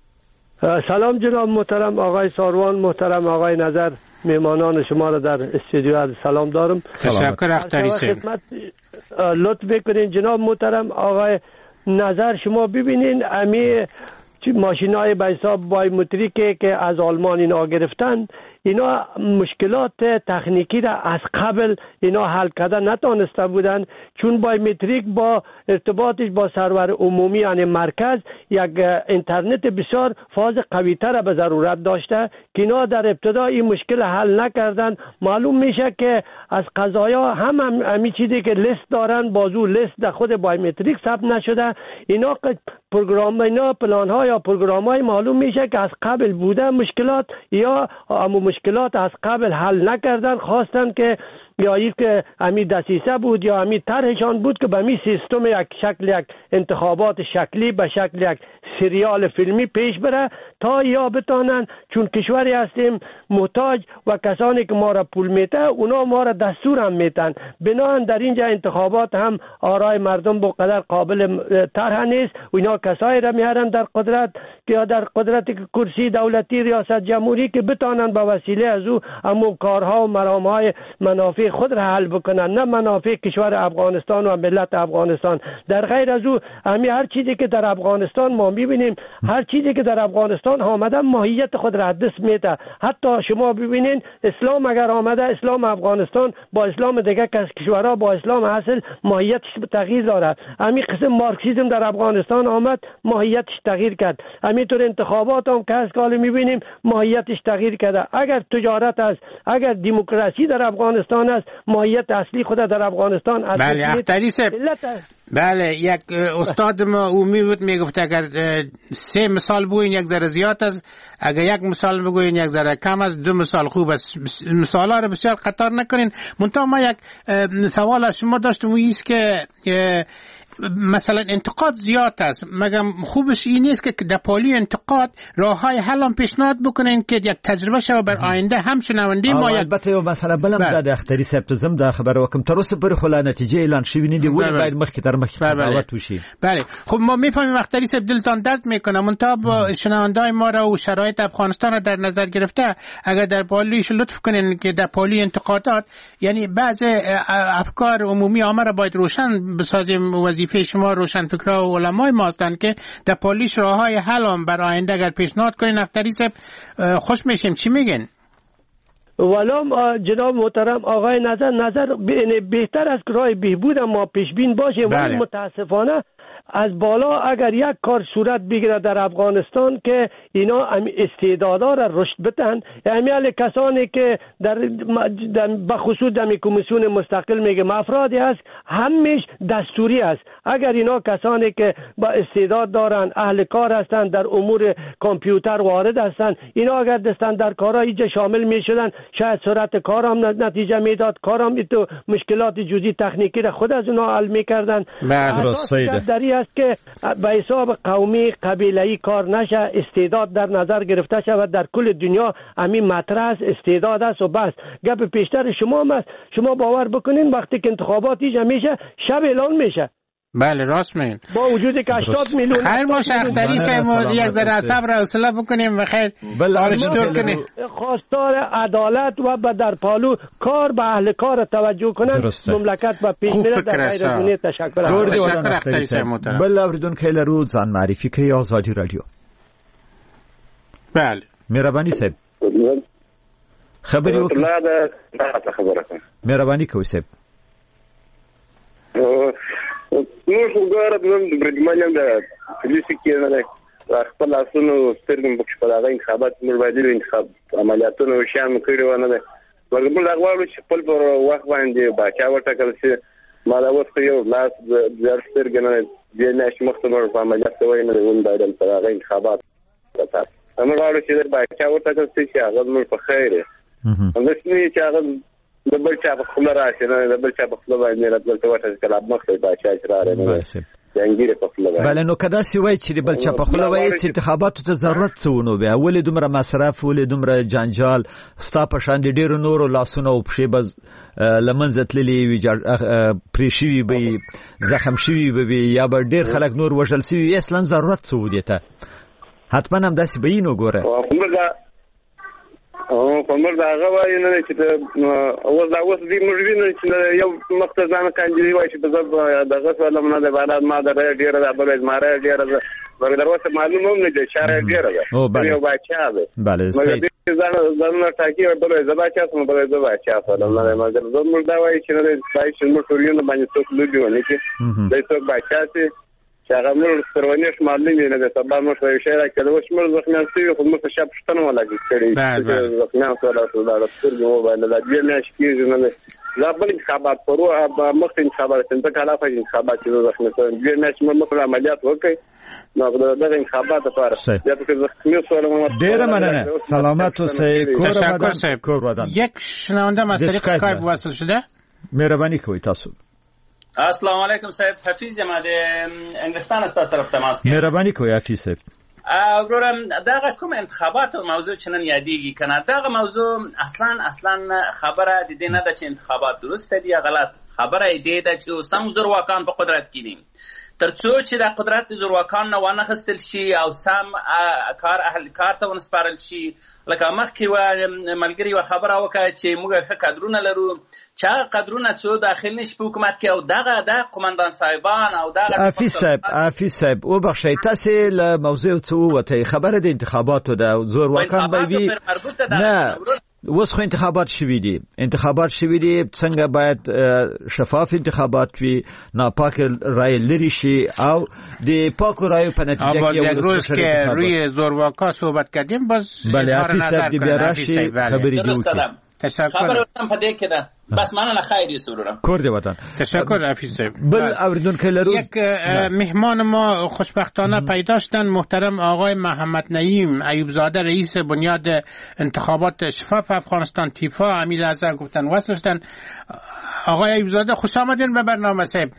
سلام جناب محترم آقای ساروان، محترم آقای نظر، مهمانان شما را در استودیو سلام دارم. تشکر اختری خدمت لطف بکنین جناب محترم آقای نظر. شما ببینین امی ماشینای به حساب بایومتریک که از آلمان اینا گرفتن، اینا مشکلات تکنیکی را از قبل اینا حل کرده نتونسته بودن، چون بایومتریک با ارتباطش با سرور عمومی یعنی مرکز یک اینترنت بسیار فاز قوی تر به ضرورت داشته که اینا در ابتدا این مشکل حل نکردن. معلوم میشه که از قضایا هم همین چیزی که لیست دارن بازو لیست در خود بایومتریک ثبت نشده. اینا پروگرام اینا پلان ها یا پروگرام های معلوم میشه که از قبل بوده مشکلات یا امو مشکلات از قبل حل نکردن، خواستن که یا این که امی دسیسه بود یا امی طرحشان بود که به می سیستم یک شکل یک انتخابات شکلی به شکل یک سریال فیلمی پیش بره تا یا بتانن، چون کشوری هستیم محتاج و کسانی که ما را پول میته اونا ما را دستور هم میتن. بنابراین در اینجا انتخابات هم آرای مردم با قدر قابل طرح نیست. اونا کسایی را میارن در قدرت یا در قدرت کرسی دولتی ریاست جمهوری که بتانن با وسیله از او همون کارها و مرامهای منافع خود را حل بکنن، نه منافع کشور افغانستان و ملت افغانستان. در غیر از او همین هر چیزی که در افغانستان ما میبینیم، هر چیزی که در افغانستان آمده ماهیت خود را دست میده. حتی شما ببینین اسلام اگر آمده، اسلام افغانستان با اسلام دیگه کشورها با اسلام اصل ماهیتش تغییر دارد. همین قسم مارکسیسم در افغانستان آمد ماهیتش تغییر کرد. همینطور انتخابات هم که از کال میبینیم ماهیتش تغییر کرده. اگر تجارت است، اگر دموکراسی در افغانستان است، ماهیت اصلی خود در افغانستان است. بله اختری صاحب بله، یک استاد ما اومی بود میگفت اگر سه مثال بگوین یک ذره زیاد است، اگر یک مثال بگوین یک ذره کم است، دو مثال خوب است. مثالا رو بسیار قطار نکنین. منتها ما یک سوال از شما داشتم، ایست که مثلا انتقاد زیاد است، مگم خوبش این نیست که در پالی انتقاد راه های حل هم پیشنهاد بکنین که یک تجربه شو بر آینده هم شنونده ما. البته یو مسئله بلم د اختری سپتزم د خبر وکم تر اوسه پر خلا نتیجه اعلان شوی نه دی، ولی باید مخکې تر مخکې قضاوت وشي. بله، خب ما میفهمیم اختری سپ دلتان درد میکنه، منتها با شنونده ما را و شرایط افغانستان را در نظر گرفته اگر در پالیش لطف کنین که در پالی انتقادات، یعنی بعض افکار عمومی عامه را باید روشن بسازیم. وظیفه شما روشن فکرها و علمای ما هستند که در پالیش راههای حل هم برای آینده اگر پیشنهاد کنین اختری صاحب خوش میشیم. چی میگن؟ ولام جناب محترم آقای نظر نظر بهتر است که راه بهبود ما پیش بین باشه. ولی متاسفانه از بالا اگر یک کار صورت بگیره در افغانستان که اینا استعدادا را رشد بدن، یعنی کسانی که در بخصوص در کمیسیون مستقل میگه افرادی است همیش دستوری است. اگر اینا کسانی که با استعداد دارن، اهل کار هستند، در امور کامپیوتر وارد هستند، اینا اگر دستن در کارا اینجا شامل میشدن، شاید سرعت کارم نتیجه میداد، کارم تو مشکلات جزئی تکنیکی را خود از اونا حل میکردن. درسته است که به حساب قومی قبیله‌ای کار نشه، استعداد در نظر گرفته شود. در کل دنیا همین مطرح است، استعداد است و بس. گپ پیشتر شما هم است. شما باور بکنین وقتی که انتخابات ایجا میشه شب اعلان میشه. بله راست میگین. با وجودی که هشتاد میلیون خیر باشه اختری صاحب، یک ذره صبر و حوصله بکنیم بخیر. آره چطور کنیم؟ خواستار عدالت و به در پالو کار به اهل کار توجه کنن، مملکت و پیش میره. در غیر از اون تشکر. تشکر اختری صاحب محترم. بل اوریدونکو لرو ځان معرفي کوي آزادی رادیو. بله مهرباني صاحب خبري وکړه. مهرباني کوي صاحب. نو وګوره د برګمانیم د پولیسو کې نه ده خپل اسونو سترګم بخښ په هغه انتخابات موږ باید د انتخاب عملیاتونو شامل کړي و نه ده. ورګم لا غواړو چې خپل پر وخت باندې باچا وټاکل شي. ما دا وخت یو لاس د سترګنه د نش مختمر په عملیات وای نه ون باید په هغه انتخابات وتا. موږ غواړو چې د باچا وټاکل شي چې هغه موږ په خیره. هم نشي چې هغه د بل چا په خپل راشي نه د بل چا په خپل باندې راځي وټه چې کله مخې باچا اجراره نه څنګه په خپل باندې. بل نو کدا سی وای چې بل چا په خپل وای چې انتخاباتو ته ضرورت څه ونه بیا ولې دومره مصرف ولې دومره جنجال ستا په شان دي ډیرو نورو لاسونه او پښې بز لمنځه تللي وي پریشي وي زخم شوی وي یا به ډیر خلک نور وژل شي اصلا ضرورت څه ودی ته حتما هم داسې به یې نو ګوره. او په مرده هغه وایي نه چې اوس دا اوس دې موږ وینو چې یو مختصانه کاندي وایي چې په دغه څه لمنه ده بعد ما ده ډیره ده بل ماره ډیره ده ورته دروازه معلومه نه ده شارع ډیره ده یو بچا ده. بله مګر دې ځان ځان ټاکي ورته زبا چا سم بل زبا چا فلم نه مګر زه موږ دا وایي چې نه پای چې موږ ټولینه باندې څوک لوبي ونه کې دې څوک بچا سي چې هغه موږ سرونیش معلومه نه ده سبا موږ یو شی راکړو چې موږ ځخنان سوي خو موږ شپ شتنه ولا کړی چې ځخنان سره سره سترګو باندې د دې نه شکیږي نه لا بل انتخابات پرو مخ انتخابات څنګه کله په انتخابات کې ځخنه دې نه چې موږ په عملیات وکړي نو دغه انتخابات لپاره یا په ځخنه سره ډیر مننه. سلامت اوسئ. کور ودان. یک شنونده از طریق اسکایپ وصل شده. مهرباني کوئ تاسو. السلام علیکم صاحب. حفیظ یم د انګلستان ست طرف تماس کوم. مهرباني کوئ حفیظ صاحب. ورورم دغه کوم انتخابات او موضوع چنن یادېږي کنه دغه موضوع اصلا اصلا خبره د دې نه ده چې انتخابات درست دي یا غلط. خبره دې ده چې سم زورواکان په قدرت کې دي. ترڅو چې د قدرت زورواکان نه ونه خستل شي او سم کار اهل کار ته ونسپارل شي. لکه مخکې و ملګری و خبره وکړه چې موږ ښه قدرونه لرو چې هغه قدرونه څو داخل نشي په حکومت کې او دغه د قومندان صاحبان او دغه حفیظ صاحب حفیظ صاحب او بخښئ تاسې له موضوع څه ووتئ. خبره د انتخاباتو ده زورواکان به وي نه اوس خو انتخابات شوي دي. انتخابات شوي دي څنګه باید شفاف انتخابات وي ناپاک رای لري شي او د پاکو رایو په نتیجه کې یو روز که روی زورواکا صحبت کردیم باز بله حفیظ صاحب دی بیا راشي خبرې دې وکړي. تشکر. خبر هم پدې کې ده. بس مننه خیر یوسف ورم. کور دی وطن. تشکر رفیق صاحب. بل اوریدونکو لرو یک مهمان ما خوشبختانه پیدا شدن، محترم آقای محمد نعیم ایوبزاده، رئیس بنیاد انتخابات شفاف افغانستان تیفا. امیر لحظه گفتن وصل شدن. آقای ایوبزاده خوش آمدین به برنامه صاحب.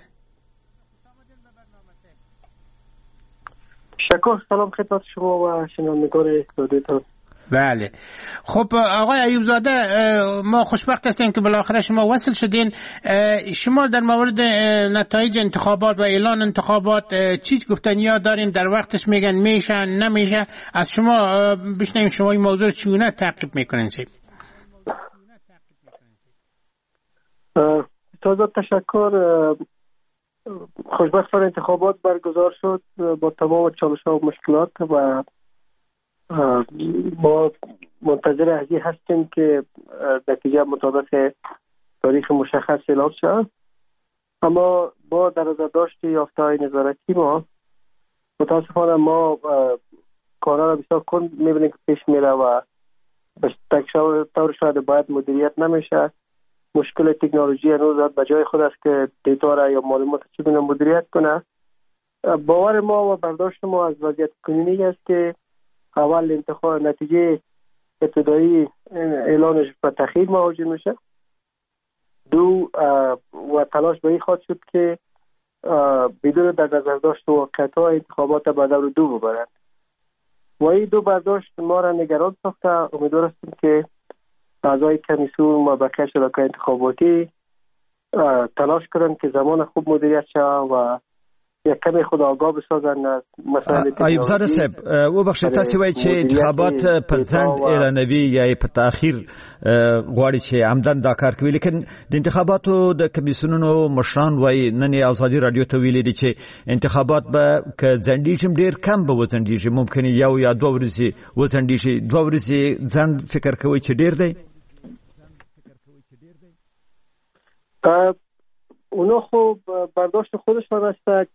شکر. سلام خدمت شما و شنوندگان استودیوتون. بله. خب آقای ایوبزاده، ما خوشبخت هستیم که بالاخره شما وصل شدین. شما در مورد نتایج انتخابات و اعلان انتخابات چی گفتنیا دارین؟ در وقتش میگن میشه نمیشه؟ از شما بشنویم شما این موضوع چگونه تعقیب میکنین؟ تازه تشکر. خوشبختانه انتخابات برگزار شد با تمام چالش‌ها و مشکلات و ما منتظر ازی هستیم که نتیجه مطابق تاریخ مشخص اعلام شود. اما با در نظر داشت یافته‌های نظارتی ما متاسفانه ما کارها را بسیار کند می‌بینیم که پیش میره و به طور شاید باید مدیریت نمیشه. مشکل تکنولوژی هنوز به جای خود است که دیتا را یا معلومات چگونه مدیریت کنه. باور ما و برداشت ما از وضعیت کنونی است که اول انتخاب نتیجه ابتدایی اعلانش به تأخیر مواجه میشه. دو و تلاش به این خواهد شد که بدون در نظر داشت واقعیت‌ها انتخابات به دور دو ببرند و این دو برداشت ما را نگران ساخته. امیدوار هستیم که اعضای کمیسیون و بقیه شرکای انتخاباتی تلاش کنند که زمان خوب مدیریت شود و یک کمی خود آگاه بسازن از مسائل ایوبزاده صاحب و بخشید تاسو وایي چې انتخابات په ځنډ اعلانوي یا په تاخير غواړي چې عمدن دا کار کوي، لیکن د انتخاباتو د کمیسیونونو مشران وایي نن ازادي رادیو ته ویلي دي چې انتخابات به که ځنډیږي ډیر کم به وځنډیږي، ممکن یو یا دوه ورځې وځنډیږي. دوه ورځې ځنډ فکر کوي چې ډیر دی؟ اونا خوب برداشت خودشان است.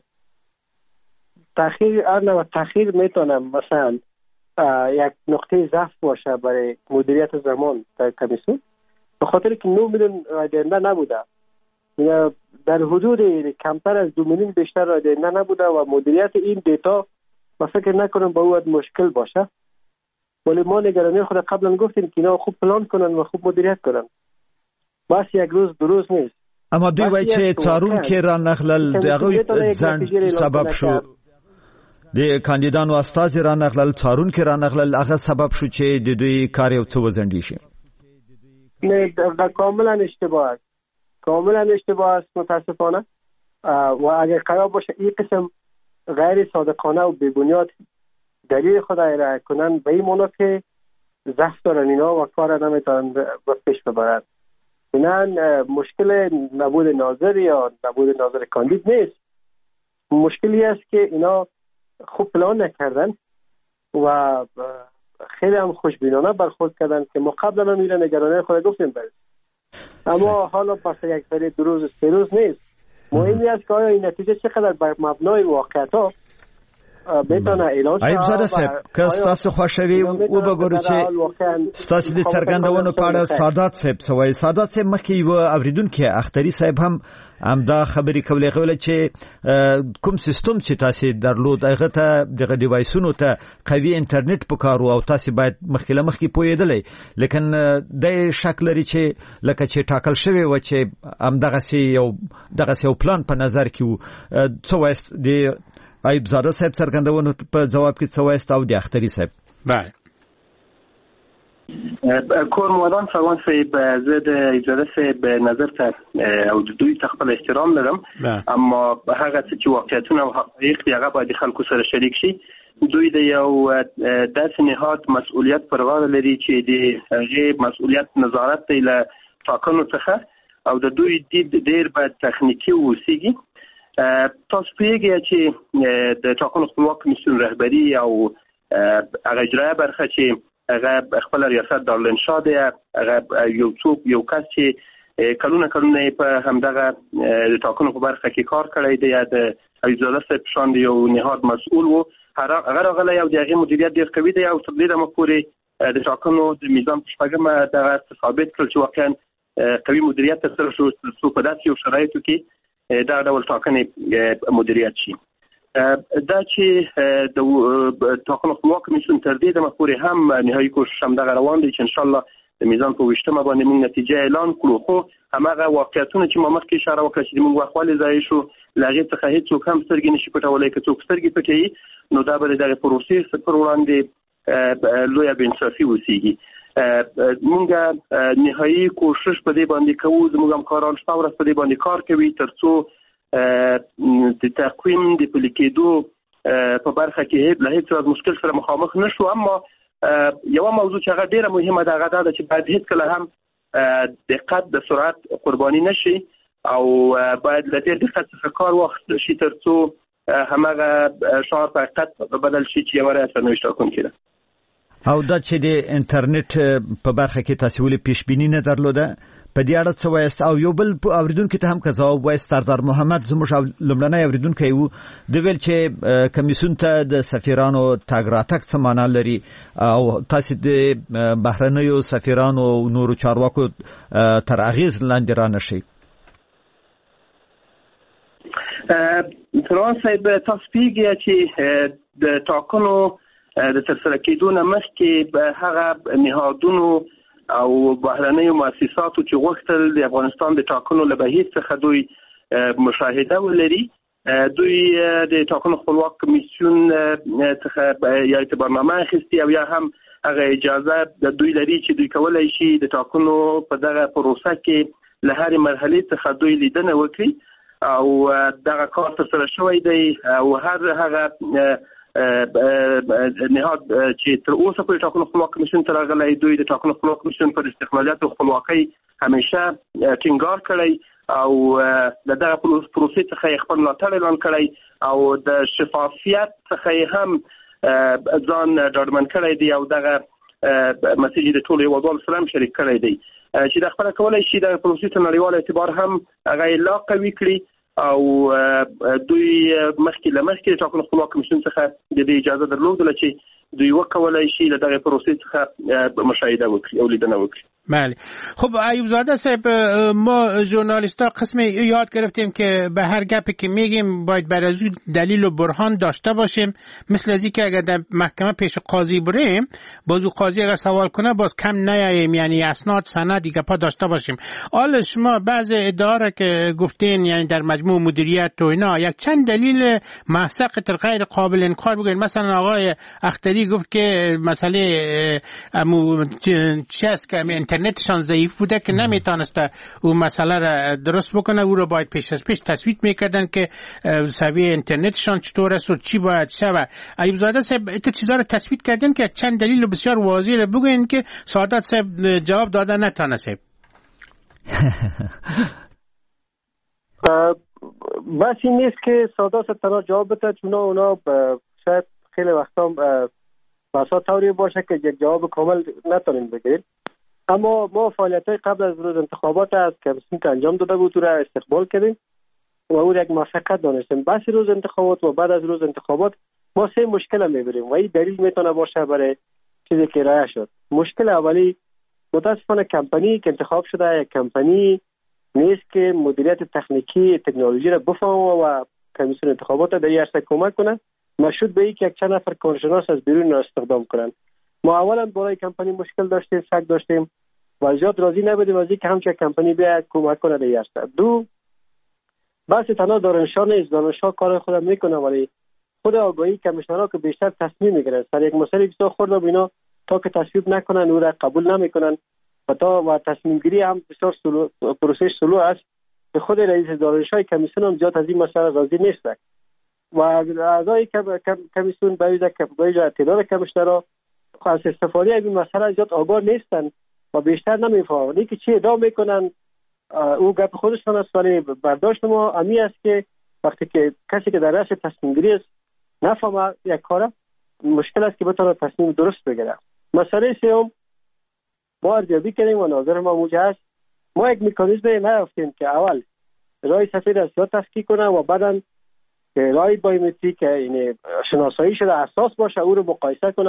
تأخیر ارنه و تأخیر میتونه مثلا یک نقطه ضعف باشه برای مدیریت زمان در کمیسیون، به خاطر که نه میلیون رایدهنده نبوده، در حدود کمتر از دو میلیون بیشتر رایدهنده نبوده و مدیریت این دیتا ما فکر نکنم با او مشکل باشه. ولی ما نگرانی خود قبلا گفتیم که اینا خوب پلان کنن و خوب مدیریت کنن. بس یک روز دو روز نیست. اما دوی وایي چې څارونکي را نخلل دغه ځنډ سبب شو، د کاندیدانو استازي را نخلل څارونکي را نخلل هغه سبب شو چې د دوی کار یو څه وځنډي شي. نه دا کاملا اشتباه است، کاملا اشتباه است متاسفانه. و اگر قرار باشه این قسم غیر صادقانه و بی بنیاد دلیل خود ارائه کنن، به این معنی که ضعف دارن اینا و کار نمیتونن به پیش ببرن. اینان مشکل نبود ناظر یا نبود ناظر کاندید نیست، مشکلی است که اینا خوب پلان نکردن و خیلی هم خوشبینانه برخورد کردن که ما قبلا هم اینا نگرانه خود گفتیم برید. اما حالا پس یک سری دو روز سه روز نیست. مهمی است که آیا این نتیجه چقدر بر مبنای واقعیت ها بتونه اعلان شي. ایوبزاده صاحب که تاسو خوښوي و وګورئ چې ستاسو د څرګندونو په اړه سادات صاحب سوای سادات صاحب مخکې یو اوریدونکو اختری صاحب هم همدا خبرې کولې غوړه چې کوم سیستم چې تاسو درلود هغه ته د ډیوایسونو ته قوي انټرنیټ پکارو او تاسو باید مخکې مخکې پوهیدلې، لیکن د شک لري چې لکه چې ټاکل شوی و چې همدغه سي یو دغه سي پلان په نظر کې و. څه وایست د ایوبزاده صاحب څرګندونو په جواب کې څه وایست او د اختری صاحب؟ بله کور مودان فوان صاحب زه د ایوبزاده صاحب نظر ته او د دوی خپل احترام لرم، اما هغه څه چې واقعیتونه او حقایق دی هغه باید خلکو سره شریک شي. دوی د یو داسې نهاد مسؤلیت پر غاړه لري چې د هغه مسؤلیت نظارت دی له ټاکنو څخه او د دوی دید ډیر باید تخنیکی اوسېږي. تاسو پیږئ چې د ټاکنو خپلواک کمیسیون رهبری او هغه اجرایه برخه چې هغه خپل ریاست دارالانشا دی، هغه یو څوک یو کس چې کلونه کلونه په همدغه ټاکنو په برخه کې کار کړی دی، د ایوبزاده صاحب شان یو نهاد مسؤل و، هغه راغلی او د هغې مدیریت ډېر قوي دی او تر دې دمه پورې د ټاکنو د میزان په شپږمه دغه ثابت کړل چې واقعا قوي مدیریت ترسره شو څو په داسې یو شرایطو کې دا ډول ټاکنې مدیریت شي. دا چې د ټاکنو خپلواک کمیسیون تر دې دمه پورې هم نهایي کوشش هم دغه روان دی چې انشاءالله د میزان په ویشتمه باندې موږ نتیجه اعلان کړو. خو هماغه واقعیتونه چې ما مخکې اشاره وکړه چې موږ وخت ضایع شو له هغې څخه هېڅوک هم سترګې نشي پټولی. که څوک سترګې پټوي نو دا به د دغې پروسې پر وړاندې لویه بېانصافي اوسېږي. موږ نهایي کوشش په دې باندې کوو، زموږ همکاران شپه ورځ په دې باندې کار کوي تر څو د تقویم د پلي کېدو په برخه کې له هېڅ ورځ مشکل سره مخامخ نه شو. اما یوه موضوع چې هغه ډېره مهمه ده هغه دا ده چې باید هېڅکله هم دقت د سرعت قرباني نه شي او باید له ډېر دقت څخه کار واخیستل شي تر څو هماغه شعار په حقیقت بدل شي چې یوه رایه سرنوشت ټاکونکې ده. او دا چې د انټرنیټ په برخه کې تاسو ولې پیشبیني نه درلوده په دې اړه څه وایست؟ او یو بل اوریدونکو ته هم که ځواب وایست، سردار محمد زموږ لومړنی اوریدونکی وو، د ویل چې کمیسیون ته د سفیرانو تګ راتګ څه معنا لري او تاسو د بهرنیو سفیرانو او نورو چارواکو تر اغیز لاندې را نشئ. تران صاحب تاسو پیږئ چې د ټاکنو د ترسره کېدو نه مخکې به هغه نهادونو او بهرنیو مؤسساتو چې غوښتل د افغانستان د ټاکنو له بهیر څخه دوی مشاهده ولري، دوی د ټاکنو خپلواک کمیسیون څخه یا اعتبارنامه اخیستې او یا هم هغه اجازه د دوی لري چې دوی کولی شي د ټاکنو په دغه پروسه کې له هرې مرحلې څخه دوی لیدنه وکړي او دغه کار ترسره شوی دی او هر هغه نهاد چې تر اوسه پورې ټاکنو خپلواک کمیسیون ته راغلی دوی د ټاکنو خپلواک کمیسیون پر استقلالیت او خپلواکۍ همیشه ټینګار کړی او د دغه پروسې څخه یې خپل ملاتړ اعلان کړی او د شفافیت څخه یې هم ځان ډاډمن کړی دی او دغه مسیج د ټولو هیوادوالو سره هم شریک کړی دی چې د خپله کولی شي د پروسې ته نړیوال اعتبار هم هغه یې لا قوي کړي او دوی مخکې له مخکې د ټاکنو خپلواک کمیسیون څخه د دې اجازه درلودله چې دوی وکولی شي له دغې پروسې څخه مشاهده وکړي او لیدنه وکړي. بله. خب ایوب زاده صاحب، ما ژورنالیست‌ها قسم یاد گرفتیم که به هر گپی که میگیم باید بر از دلیل و برهان داشته باشیم، مثل از که اگر در محکمه پیش قاضی بریم باز او قاضی اگر سوال کنه باز کم نیاییم، یعنی اسناد سند دیگه پا داشته باشیم. حالا شما بعض ادعا را که گفتین یعنی در مجموع مدیریت و اینا یک چند دلیل محسق غیر قابل انکار بگین. مثلا آقای اختری گفت که مسئله امو چی است که اینترنتشان ضعیف بوده که نمیتونسته اون مسئله را درست بکنه، او را باید پیش از پیش تثبیت میکردن که سویه اینترنتشان چطور است و چی باید شود. ایوب زاده صاحب ایت چیزا را تثبیت کردن که چند دلیل بسیار واضح را بگوین که سعادت صاحب جواب داده نتانه صاحب. بس این نیست که ساده ست تنها جواب بده، چون اونا شاید خیلی وقتا بحثا طوری باشه که یک جواب کامل نتونین بگیرید. اما ما فعالیت‌های قبل از روز انتخابات از کمیسیون که انجام داده بود او را استقبال کردیم و او را یک موفقیت دانستیم. بس روز انتخابات و بعد از روز انتخابات ما سه مشکل هم می‌بریم و این دلیل میتونه باشه برای چیزی که رایه شد. مشکل اولی متاسفانه کمپانی که انتخاب شده یک کمپانی نیست که مدیریت تکنیکی تکنولوژی را بفهمه و کمیسیون انتخابات در این عرصه کمک کنه، مشروط به اینکه یک چند نفر کارشناس از بیرون را استخدام کنند. ما اولا برای کمپانی مشکل داشتیم، شک داشتیم و زیاد راضی نبودیم از اینکه همچین کمپانی بیاید کمک کنه در این عرصه. دو، بس تنها دانشجو نیست، دانشجو کار خود میکنه ولی خود آگاهی کمیشنرها که بیشتر تصمیم میگیرن سر یک مسئله بسیار خرد و اینا تا که تصویب نکنن او را قبول نمیکنن و تا و تصمیم گیری هم بسیار سلو پروسه سلو است که خود رئیس دانشجوی کمیسیون هم زیاد از این مسئله راضی نیست و اعضای کمیسیون باید که باید اطلاع کمیشنرها از استفاده از این مسئله زیاد آگاه نیستن و بیشتر نمیفهمن اینکه چی ادعا میکنن. او گپ خودشان است ولی برداشت ما امی است که وقتی که کسی که در رأس تصمیم گیری است نفهمه یک کار مشکل است که بتونه تصمیم درست بگیره. مسئله سوم ما ارزیابی کردیم و نظر ما موجه است ما یک مکانیزم نیافتیم که اول رای سفید است یا تفکیک کنه و بعدا که رای بایومتریک یعنی شناسایی شده اساس باشه او رو مقایسه کنه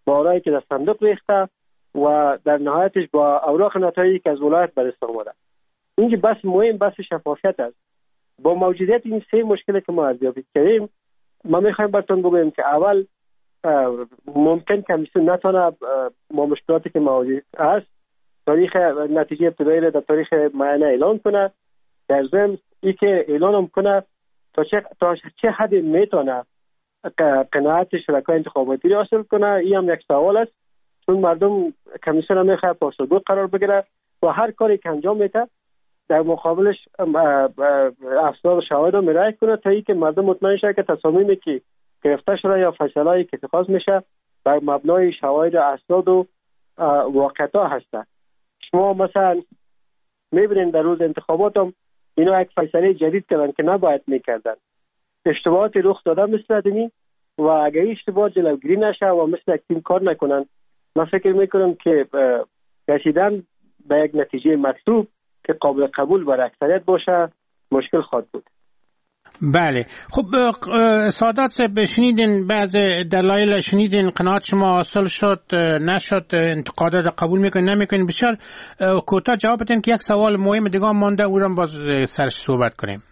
بارایی که در صندوق ریخته و در نهایتش با اوراق نتایی که از ولایت به دست آمده. اینجا بس مهم بس شفافیت است. با موجودیت این سه مشکلی که ما ارزیابی کردیم، ما میخوایم براتون بگوییم که اول ممکن کمیسیون نتونه ما مشکلاتی که موجود است تاریخ نتیجه ابتدایی را در تاریخ معینه اعلان کنه. در ضمن ای که اعلان هم کنه تا چه تا چه حد میتونه قناعت شرکای انتخاباتی را حاصل کنه. این هم یک سوال است، چون مردم کمیسیون هم میخواد پاسخگو قرار بگیره و هر کاری که انجام میده در مقابلش افسار شواهد رو مراجعه کنه تا اینکه مردم مطمئن شه که تصامیمی که گرفته شده یا فیصله‌ای که اتخاذ میشه بر مبنای شواهد اسناد و واقعیت‌ها هسته. شما مثلا میبینید در روز انتخابات هم اینا یک فیصله جدید کردن که نباید میکردن. اشتباهاتی رخ داده مثل ادمی و اگر این اشتباه جلوگیری نشه و مثل یک تیم کار نکنن، من فکر میکنم که رسیدن به یک نتیجه مطلوب که قابل قبول برای اکثریت باشه مشکل خواهد بود. بله، خب سادات صاحب شنیدین بعض دلایل، شنیدین قناعت شما حاصل شد نشد، انتقادات قبول میکنین نمیکنین. بسیار کوتاه جواب بدین که یک سوال مهم دیگه مانده او رو باز سرش صحبت کنیم.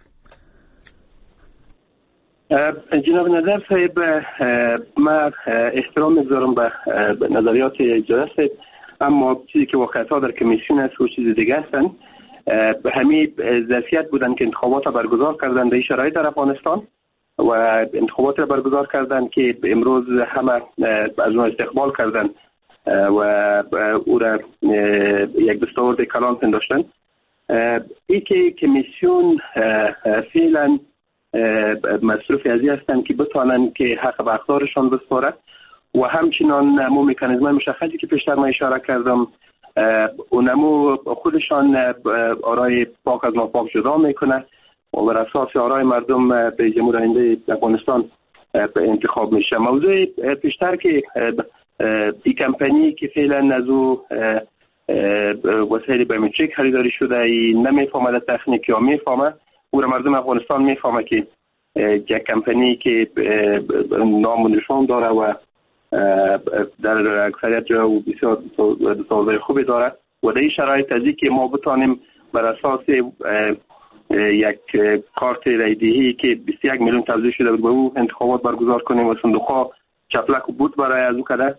جناب نظر صاحب، من احترام میذارم به نظریات اجازه، اما چیزی که واقعیت‌ها در کمیسیون است و چیز دیگه هستن. همین ظرفیت بودن که انتخابات را برگزار کردن در شرایط در افغانستان و انتخابات را برگزار کردن که امروز همه از اون استقبال کردن و او را یک دستاورد کلان پنداشتن. ای که کمیسیون فعلا مصروف ازی هستند که بتوانند که حق به اقدارشان بسپارد و همچنان مو مکانیزم مشخصی که پیشتر من اشاره کردم اونمو خودشان آرای پاک از ناپاک جدا میکنه و بر اساس آرای مردم به جمهوری آینده افغانستان انتخاب میشه. موضوع پیشتر که ای کمپانی که فعلا از او وسایل بیومتریک خریداری شده ای نمیفهمه تکنیک یا میفهمه، او را مردم افغانستان میفهمه که یک کمپانی که نام و نشان داره و در اکثریت جا و بسیار سازه خوبی داره و در این شرایط ازی که ما بتانیم بر اساس یک کارت رایدهی که بیست و یک میلیون توزیع شده بود به او انتخابات برگزار کنیم و صندوقها چپلک و بود برای از او کده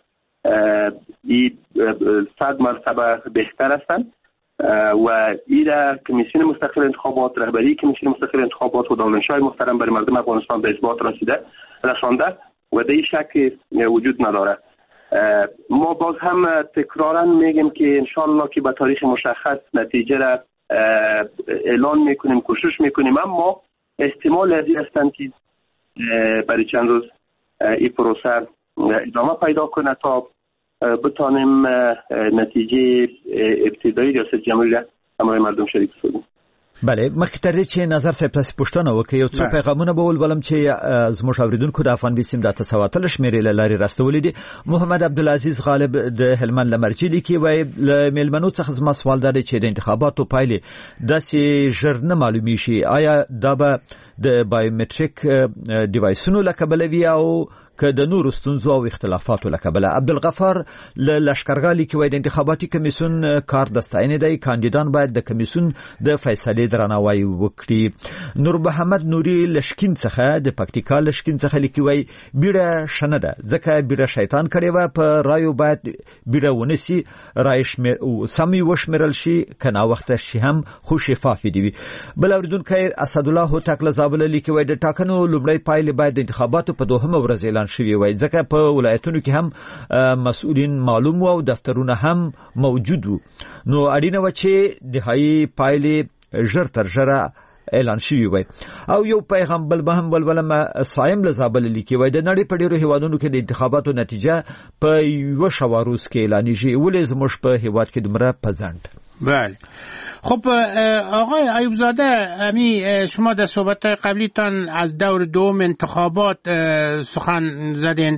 این صد مرتبه بهتر هستند و این را کمیسیون مستقل انتخابات، رهبری کمیسیون مستقل انتخابات و دانشجوی محترم برای مردم افغانستان به اثبات رسیده رسانده و در این شک وجود نداره. ما باز هم تکرارا میگیم که انشالله که به تاریخ مشخص نتیجه را اعلان میکنیم، کوشش میکنیم، اما احتمال ازی هستند که برای چند روز این پروسه ادامه پیدا کنه تا بتانیم نتیجه ابتدایی ریاست جمهوری را همراه مردم شریک سازیم. بله، مخکې چې نظر صاحب تاسو پوښتنه وکړه یو څو پیغامونه به ولولم چې زموږ اوریدونکو د افغان بیسیم د تسواتل شمیرې لاري راستولې دي. محمد عبدالعزیز غالب د هلمند لمرچی لیکي وای ل میلمنو څخه زما سوال ده چې د انتخاباتو پایلې داسې ژر نه معلومي شي، آیا دا به د بایومټریک ډیوایسونو لکبل وی او که د نورو ستونزو او اختلافاتو لکبل؟ عبدالغفار ل لشکرګالي کې وای د انتخاباتي کمیسیون کار دستاینه دی، کاندیدان باید د کمیسیون د فیصلې درناوی وکړي. نور محمد نوري لشکین څخه د پکتیکا لشکین څخه لیکي وای بیره شنه ده ځکه بیره شیطان کړي و په رایو باید بیره ونسی رایش مې او سمي وشمرل شي کنا وخت شي هم خو شفاف دی. بل اوریدونکو اسد الله هوتک لزابل لیکي وای د ټاکنو لومړی پایلې باید د انتخاباتو په دوهمه ورځ اعلان شوی وای ځکه په ولایتونو کې هم مسؤلین معلوم او دفترونه هم موجود وو، نو اړینه و چې دهایی پایلې ژر تر ژره اعلان شوی وای. او یو پیغام بل به هم بلبل صایم لزابل لیکي وای د نړۍ په ډیرو هیوادونو کې د انتخاباتو نتیجه په یو شواروز کې اعلانېږي، ولې زموږ په هیواد کې دمره پزند؟ بله. خب آقای ایوب زاده، امی شما در صحبت قبلیتان از دور دوم انتخابات سخن زدین،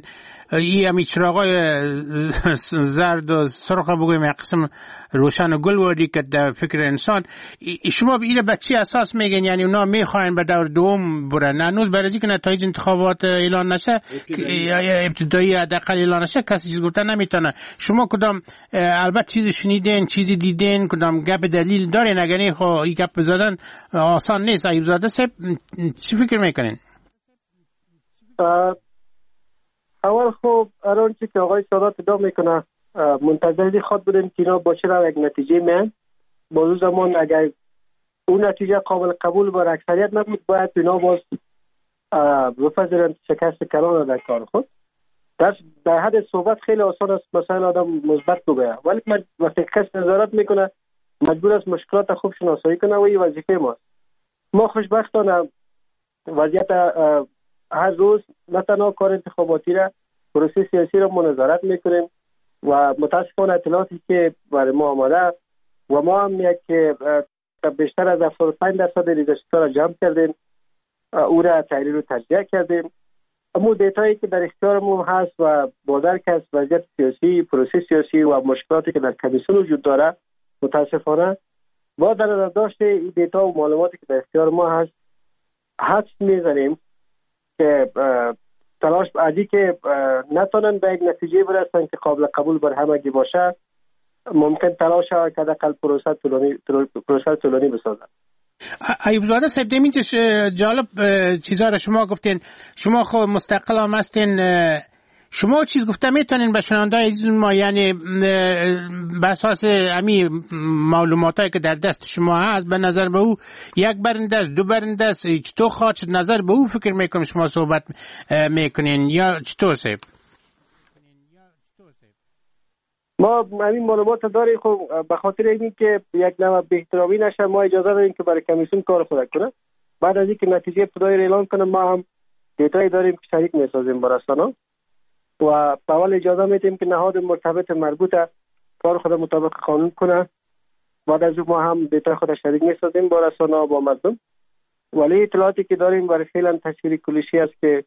این همی چراغای زرد و سرخ بگویم قسم روشن و گل وردی که در فکر انسان، شما به این بچه اساس میگن یعنی اونا میخواین به دور دوم برن؟ هنوز برای اینکه نتایج انتخابات اعلان نشه، ابتدایی حداقل اعلان نشه، کسی چیز گفتن نمیتونه. شما کدام البته چیزی شنیدین، چیزی دیدین، کدام گپ دلیل دارین؟ اگر نه خب این گپ بزدن آسان نیست. ایوب زاده صاحب چی فکر میکنین؟ اول خب الان چی که آقای سادات ادعا میکنه منتظر خود بودیم که اینا با چه رو یک نتیجه میان. با زمان اگر اون نتیجه قابل قبول بر اکثریت نبود باید اینا باز بپذیرن شکست کلان در کار خود. در در حد صحبت خیلی آسان است مثلا آدم مثبت بگه، ولی وقتی کس نظارت میکنه مجبور است مشکلات خوب شناسایی کنه و این وظیفه ماست. ما خوشبختانه وضعیت هر روز نه تنها کار انتخاباتی را، پروسه سیاسی را ما نظارت میکنیم و متاسفانه اطلاعاتی که برای ما آمده و ما هم یک بیشتر از هفتاد و پنج درصد ریزش‌ها را جمع کردیم، او را تحلیل و تجزیه کردیم. اما دیتایی که در اختیار ما هست و با درک از وضعیت سیاسی، پروسه سیاسی و مشکلاتی که در کمیسیون وجود داره، متاسفانه با در نظر داشته این دیتا و معلوماتی که در اختیار ما هست حدس میزنیم که تلاش ازی که نتونن به یک نتیجه برسن که قابل قبول بر همگی باشه، ممکن تلاش ها که حداقل پروسه طولانی پروسه طولانی بسازن. ایوب زاده صاحب دمیجش جالب چیزا را شما گفتین، شما خب مستقل هم هستین، شما چیز گفته میتونین به شنونده عزیز ما، یعنی به اساس امی معلوماتی که در دست شما هست به نظر به او یک برنده است، دو برنده است، چطور خواهد شد نظر به او فکر میکنم شما صحبت میکنین یا چطور صاحب؟ ما همین معلومات داریم، خب به خاطر اینی که یک نوع بهترامی نشه ما اجازه داریم که برای کمیسیون کار خود کنه. بعد از اینکه نتیجه ابتدایی اعلان کنه ما هم دیتایی داریم که شریک میسازیم با رسانه‌ها و اول اجازه میدیم که نهاد مرتبط مربوطه کار خود مطابق قانون کنه. بعد از اون ما هم دیتا خود شریک میسازیم با رسانه‌ها با مردم. ولی اطلاعاتی که داریم برای فعلا تصویر کلیشی است که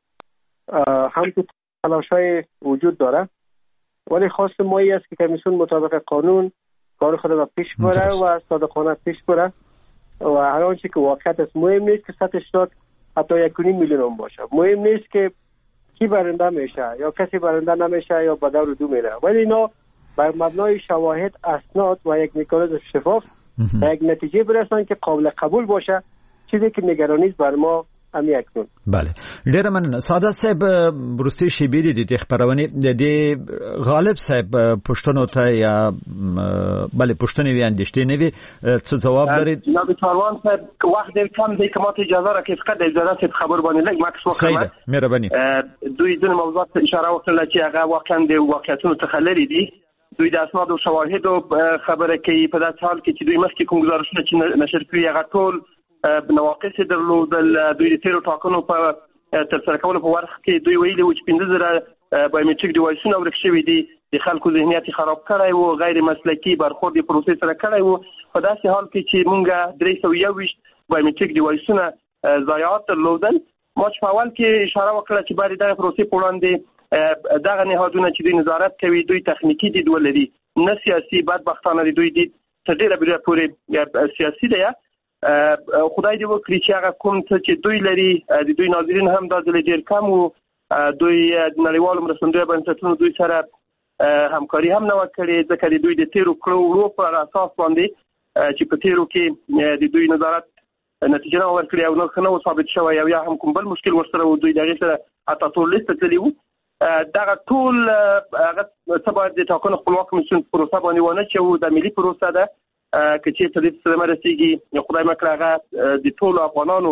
هم تو تلاش‌های وجود داره، ولی خواست ما ای است که کمیسیون مطابق قانون کار خود را پیش بره و صادقانه پیش بره و هر آنچه که واقعیت است. مهم نیست که سطح اشتراک حتی یک و نیم میلیون باشه، مهم نیست که کی برنده میشه یا کسی برنده نمیشه یا به دور دو میره، ولی اینا بر مبنای شواهد، اسناد و یک مکانیزم شفاف به یک نتیجه برسن که قابل قبول باشه، چیزی که نگرانی است بر ما امی اکنون. بله ډیره مننه. ساده صاحب بروستي شیبيري د خبرونه د غالب صاحب پښتنو ته یا بله پښتنې وی اندشتي نه وی څه جواب لري؟ جناب چاروان صاحب وخت ډیر کم دی که ما ته اجازه راکړئ فقط د اجازه خبر باندې لږ مکس وکړم. صحیح مهرباني. دوی ځینې موضوعات اشاره وکړه چې هغه واقعا د واقعیتونو څخه لري دي. دوی د اسناد او شواهدو خبره کوي په داسې حال کې چې دوی مخکې کوم ګزارشونه چې نشر کړي هغه ټول بنواقص درلودل. دوی د تیرو ټاکنو په ترسره کولو په وخت کې دوی ویلي و چې پنځه زره بایومټریک ډیوایسونه ورک شوي دي، د خلکو ذهنیت خراب کړی و، غیر مسلکي برخورد د پروسې سره کړی و. په داسې حال کې چې مونږ درې سوه یوویشت بایومټریک ډیوایسونه ضایعات درلودل. ما چې په اول کې اشاره وکړه چې باید دغه پروسې په وړاندې دغه نهادونه چې دوی نظارت کوي دوی تخنیکي دید ولري نه سیاسي. بدبختانه د دوی دید تر ډېره بریده پورې سیاسي دی. خدای دې وکړي چې هغه کوم څه چې دوی لري د دوی ناظرین هم دا ځل ډېر کم وو. دوی د نړیوالو مرستندویه بنسټونو دوی سره همکاري هم نه وه کړې، ځکه د دوی د تیرو کړو وړو پر اساس باندې چې په تیرو کې د دوی نظارت نتیجه نه ورکړې او نرخ نه و ثابت شوی او یا هم کوم بل مشکل ورسره و، دوی د هغې سره حتی ټول لیست ته تللي وو. دغه ټول هغه څه باید د ټاکنو خپلواک کمیسیون پروسه باندې ونه چوو. د ملي پروسه ده که چېرته دې ته صدمه رسېږي خدای مه کړه هغه د ټولو افغانانو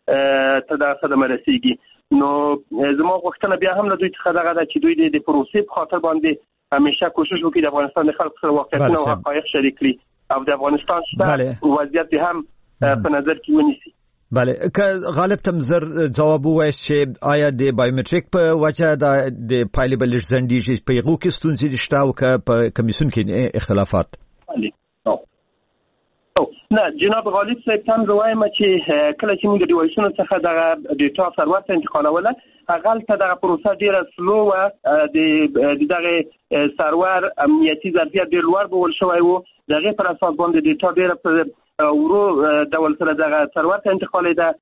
ته دغه صدمه رسېږي. نو زما غوښتنه بیا هم له دوی څخه دغه ده چې دوی د پروسې په خاطر باندې همیشه کوشش وکړي د افغانستان د خلکو سره واقعیتونه او حقایق شریک کړي او د افغانستان شته وضعیت هم په نظر کې ونیسي. بله که غالب تم زر جواب وایست چې آیا د بایومټریک په وجه د پایلې به لږ ځنډېږي، په هغو کې ستونزې شته او که په کمیسیون کې اختلافات؟ نه جناب غالب صاحب تم زوایم چې کله چې موږ د ډیوایسونو څخه دغه ډیټا سرور ته انتقالوله هغه ته دغه پروسه ډیره سلو و د دغه سرور امنیتي ظرفیت ډیر لوړ بول شوی وو دغه پر اساس باندې ډیټا ډیره ورو ډول سره دغه سرور ته انتقالیده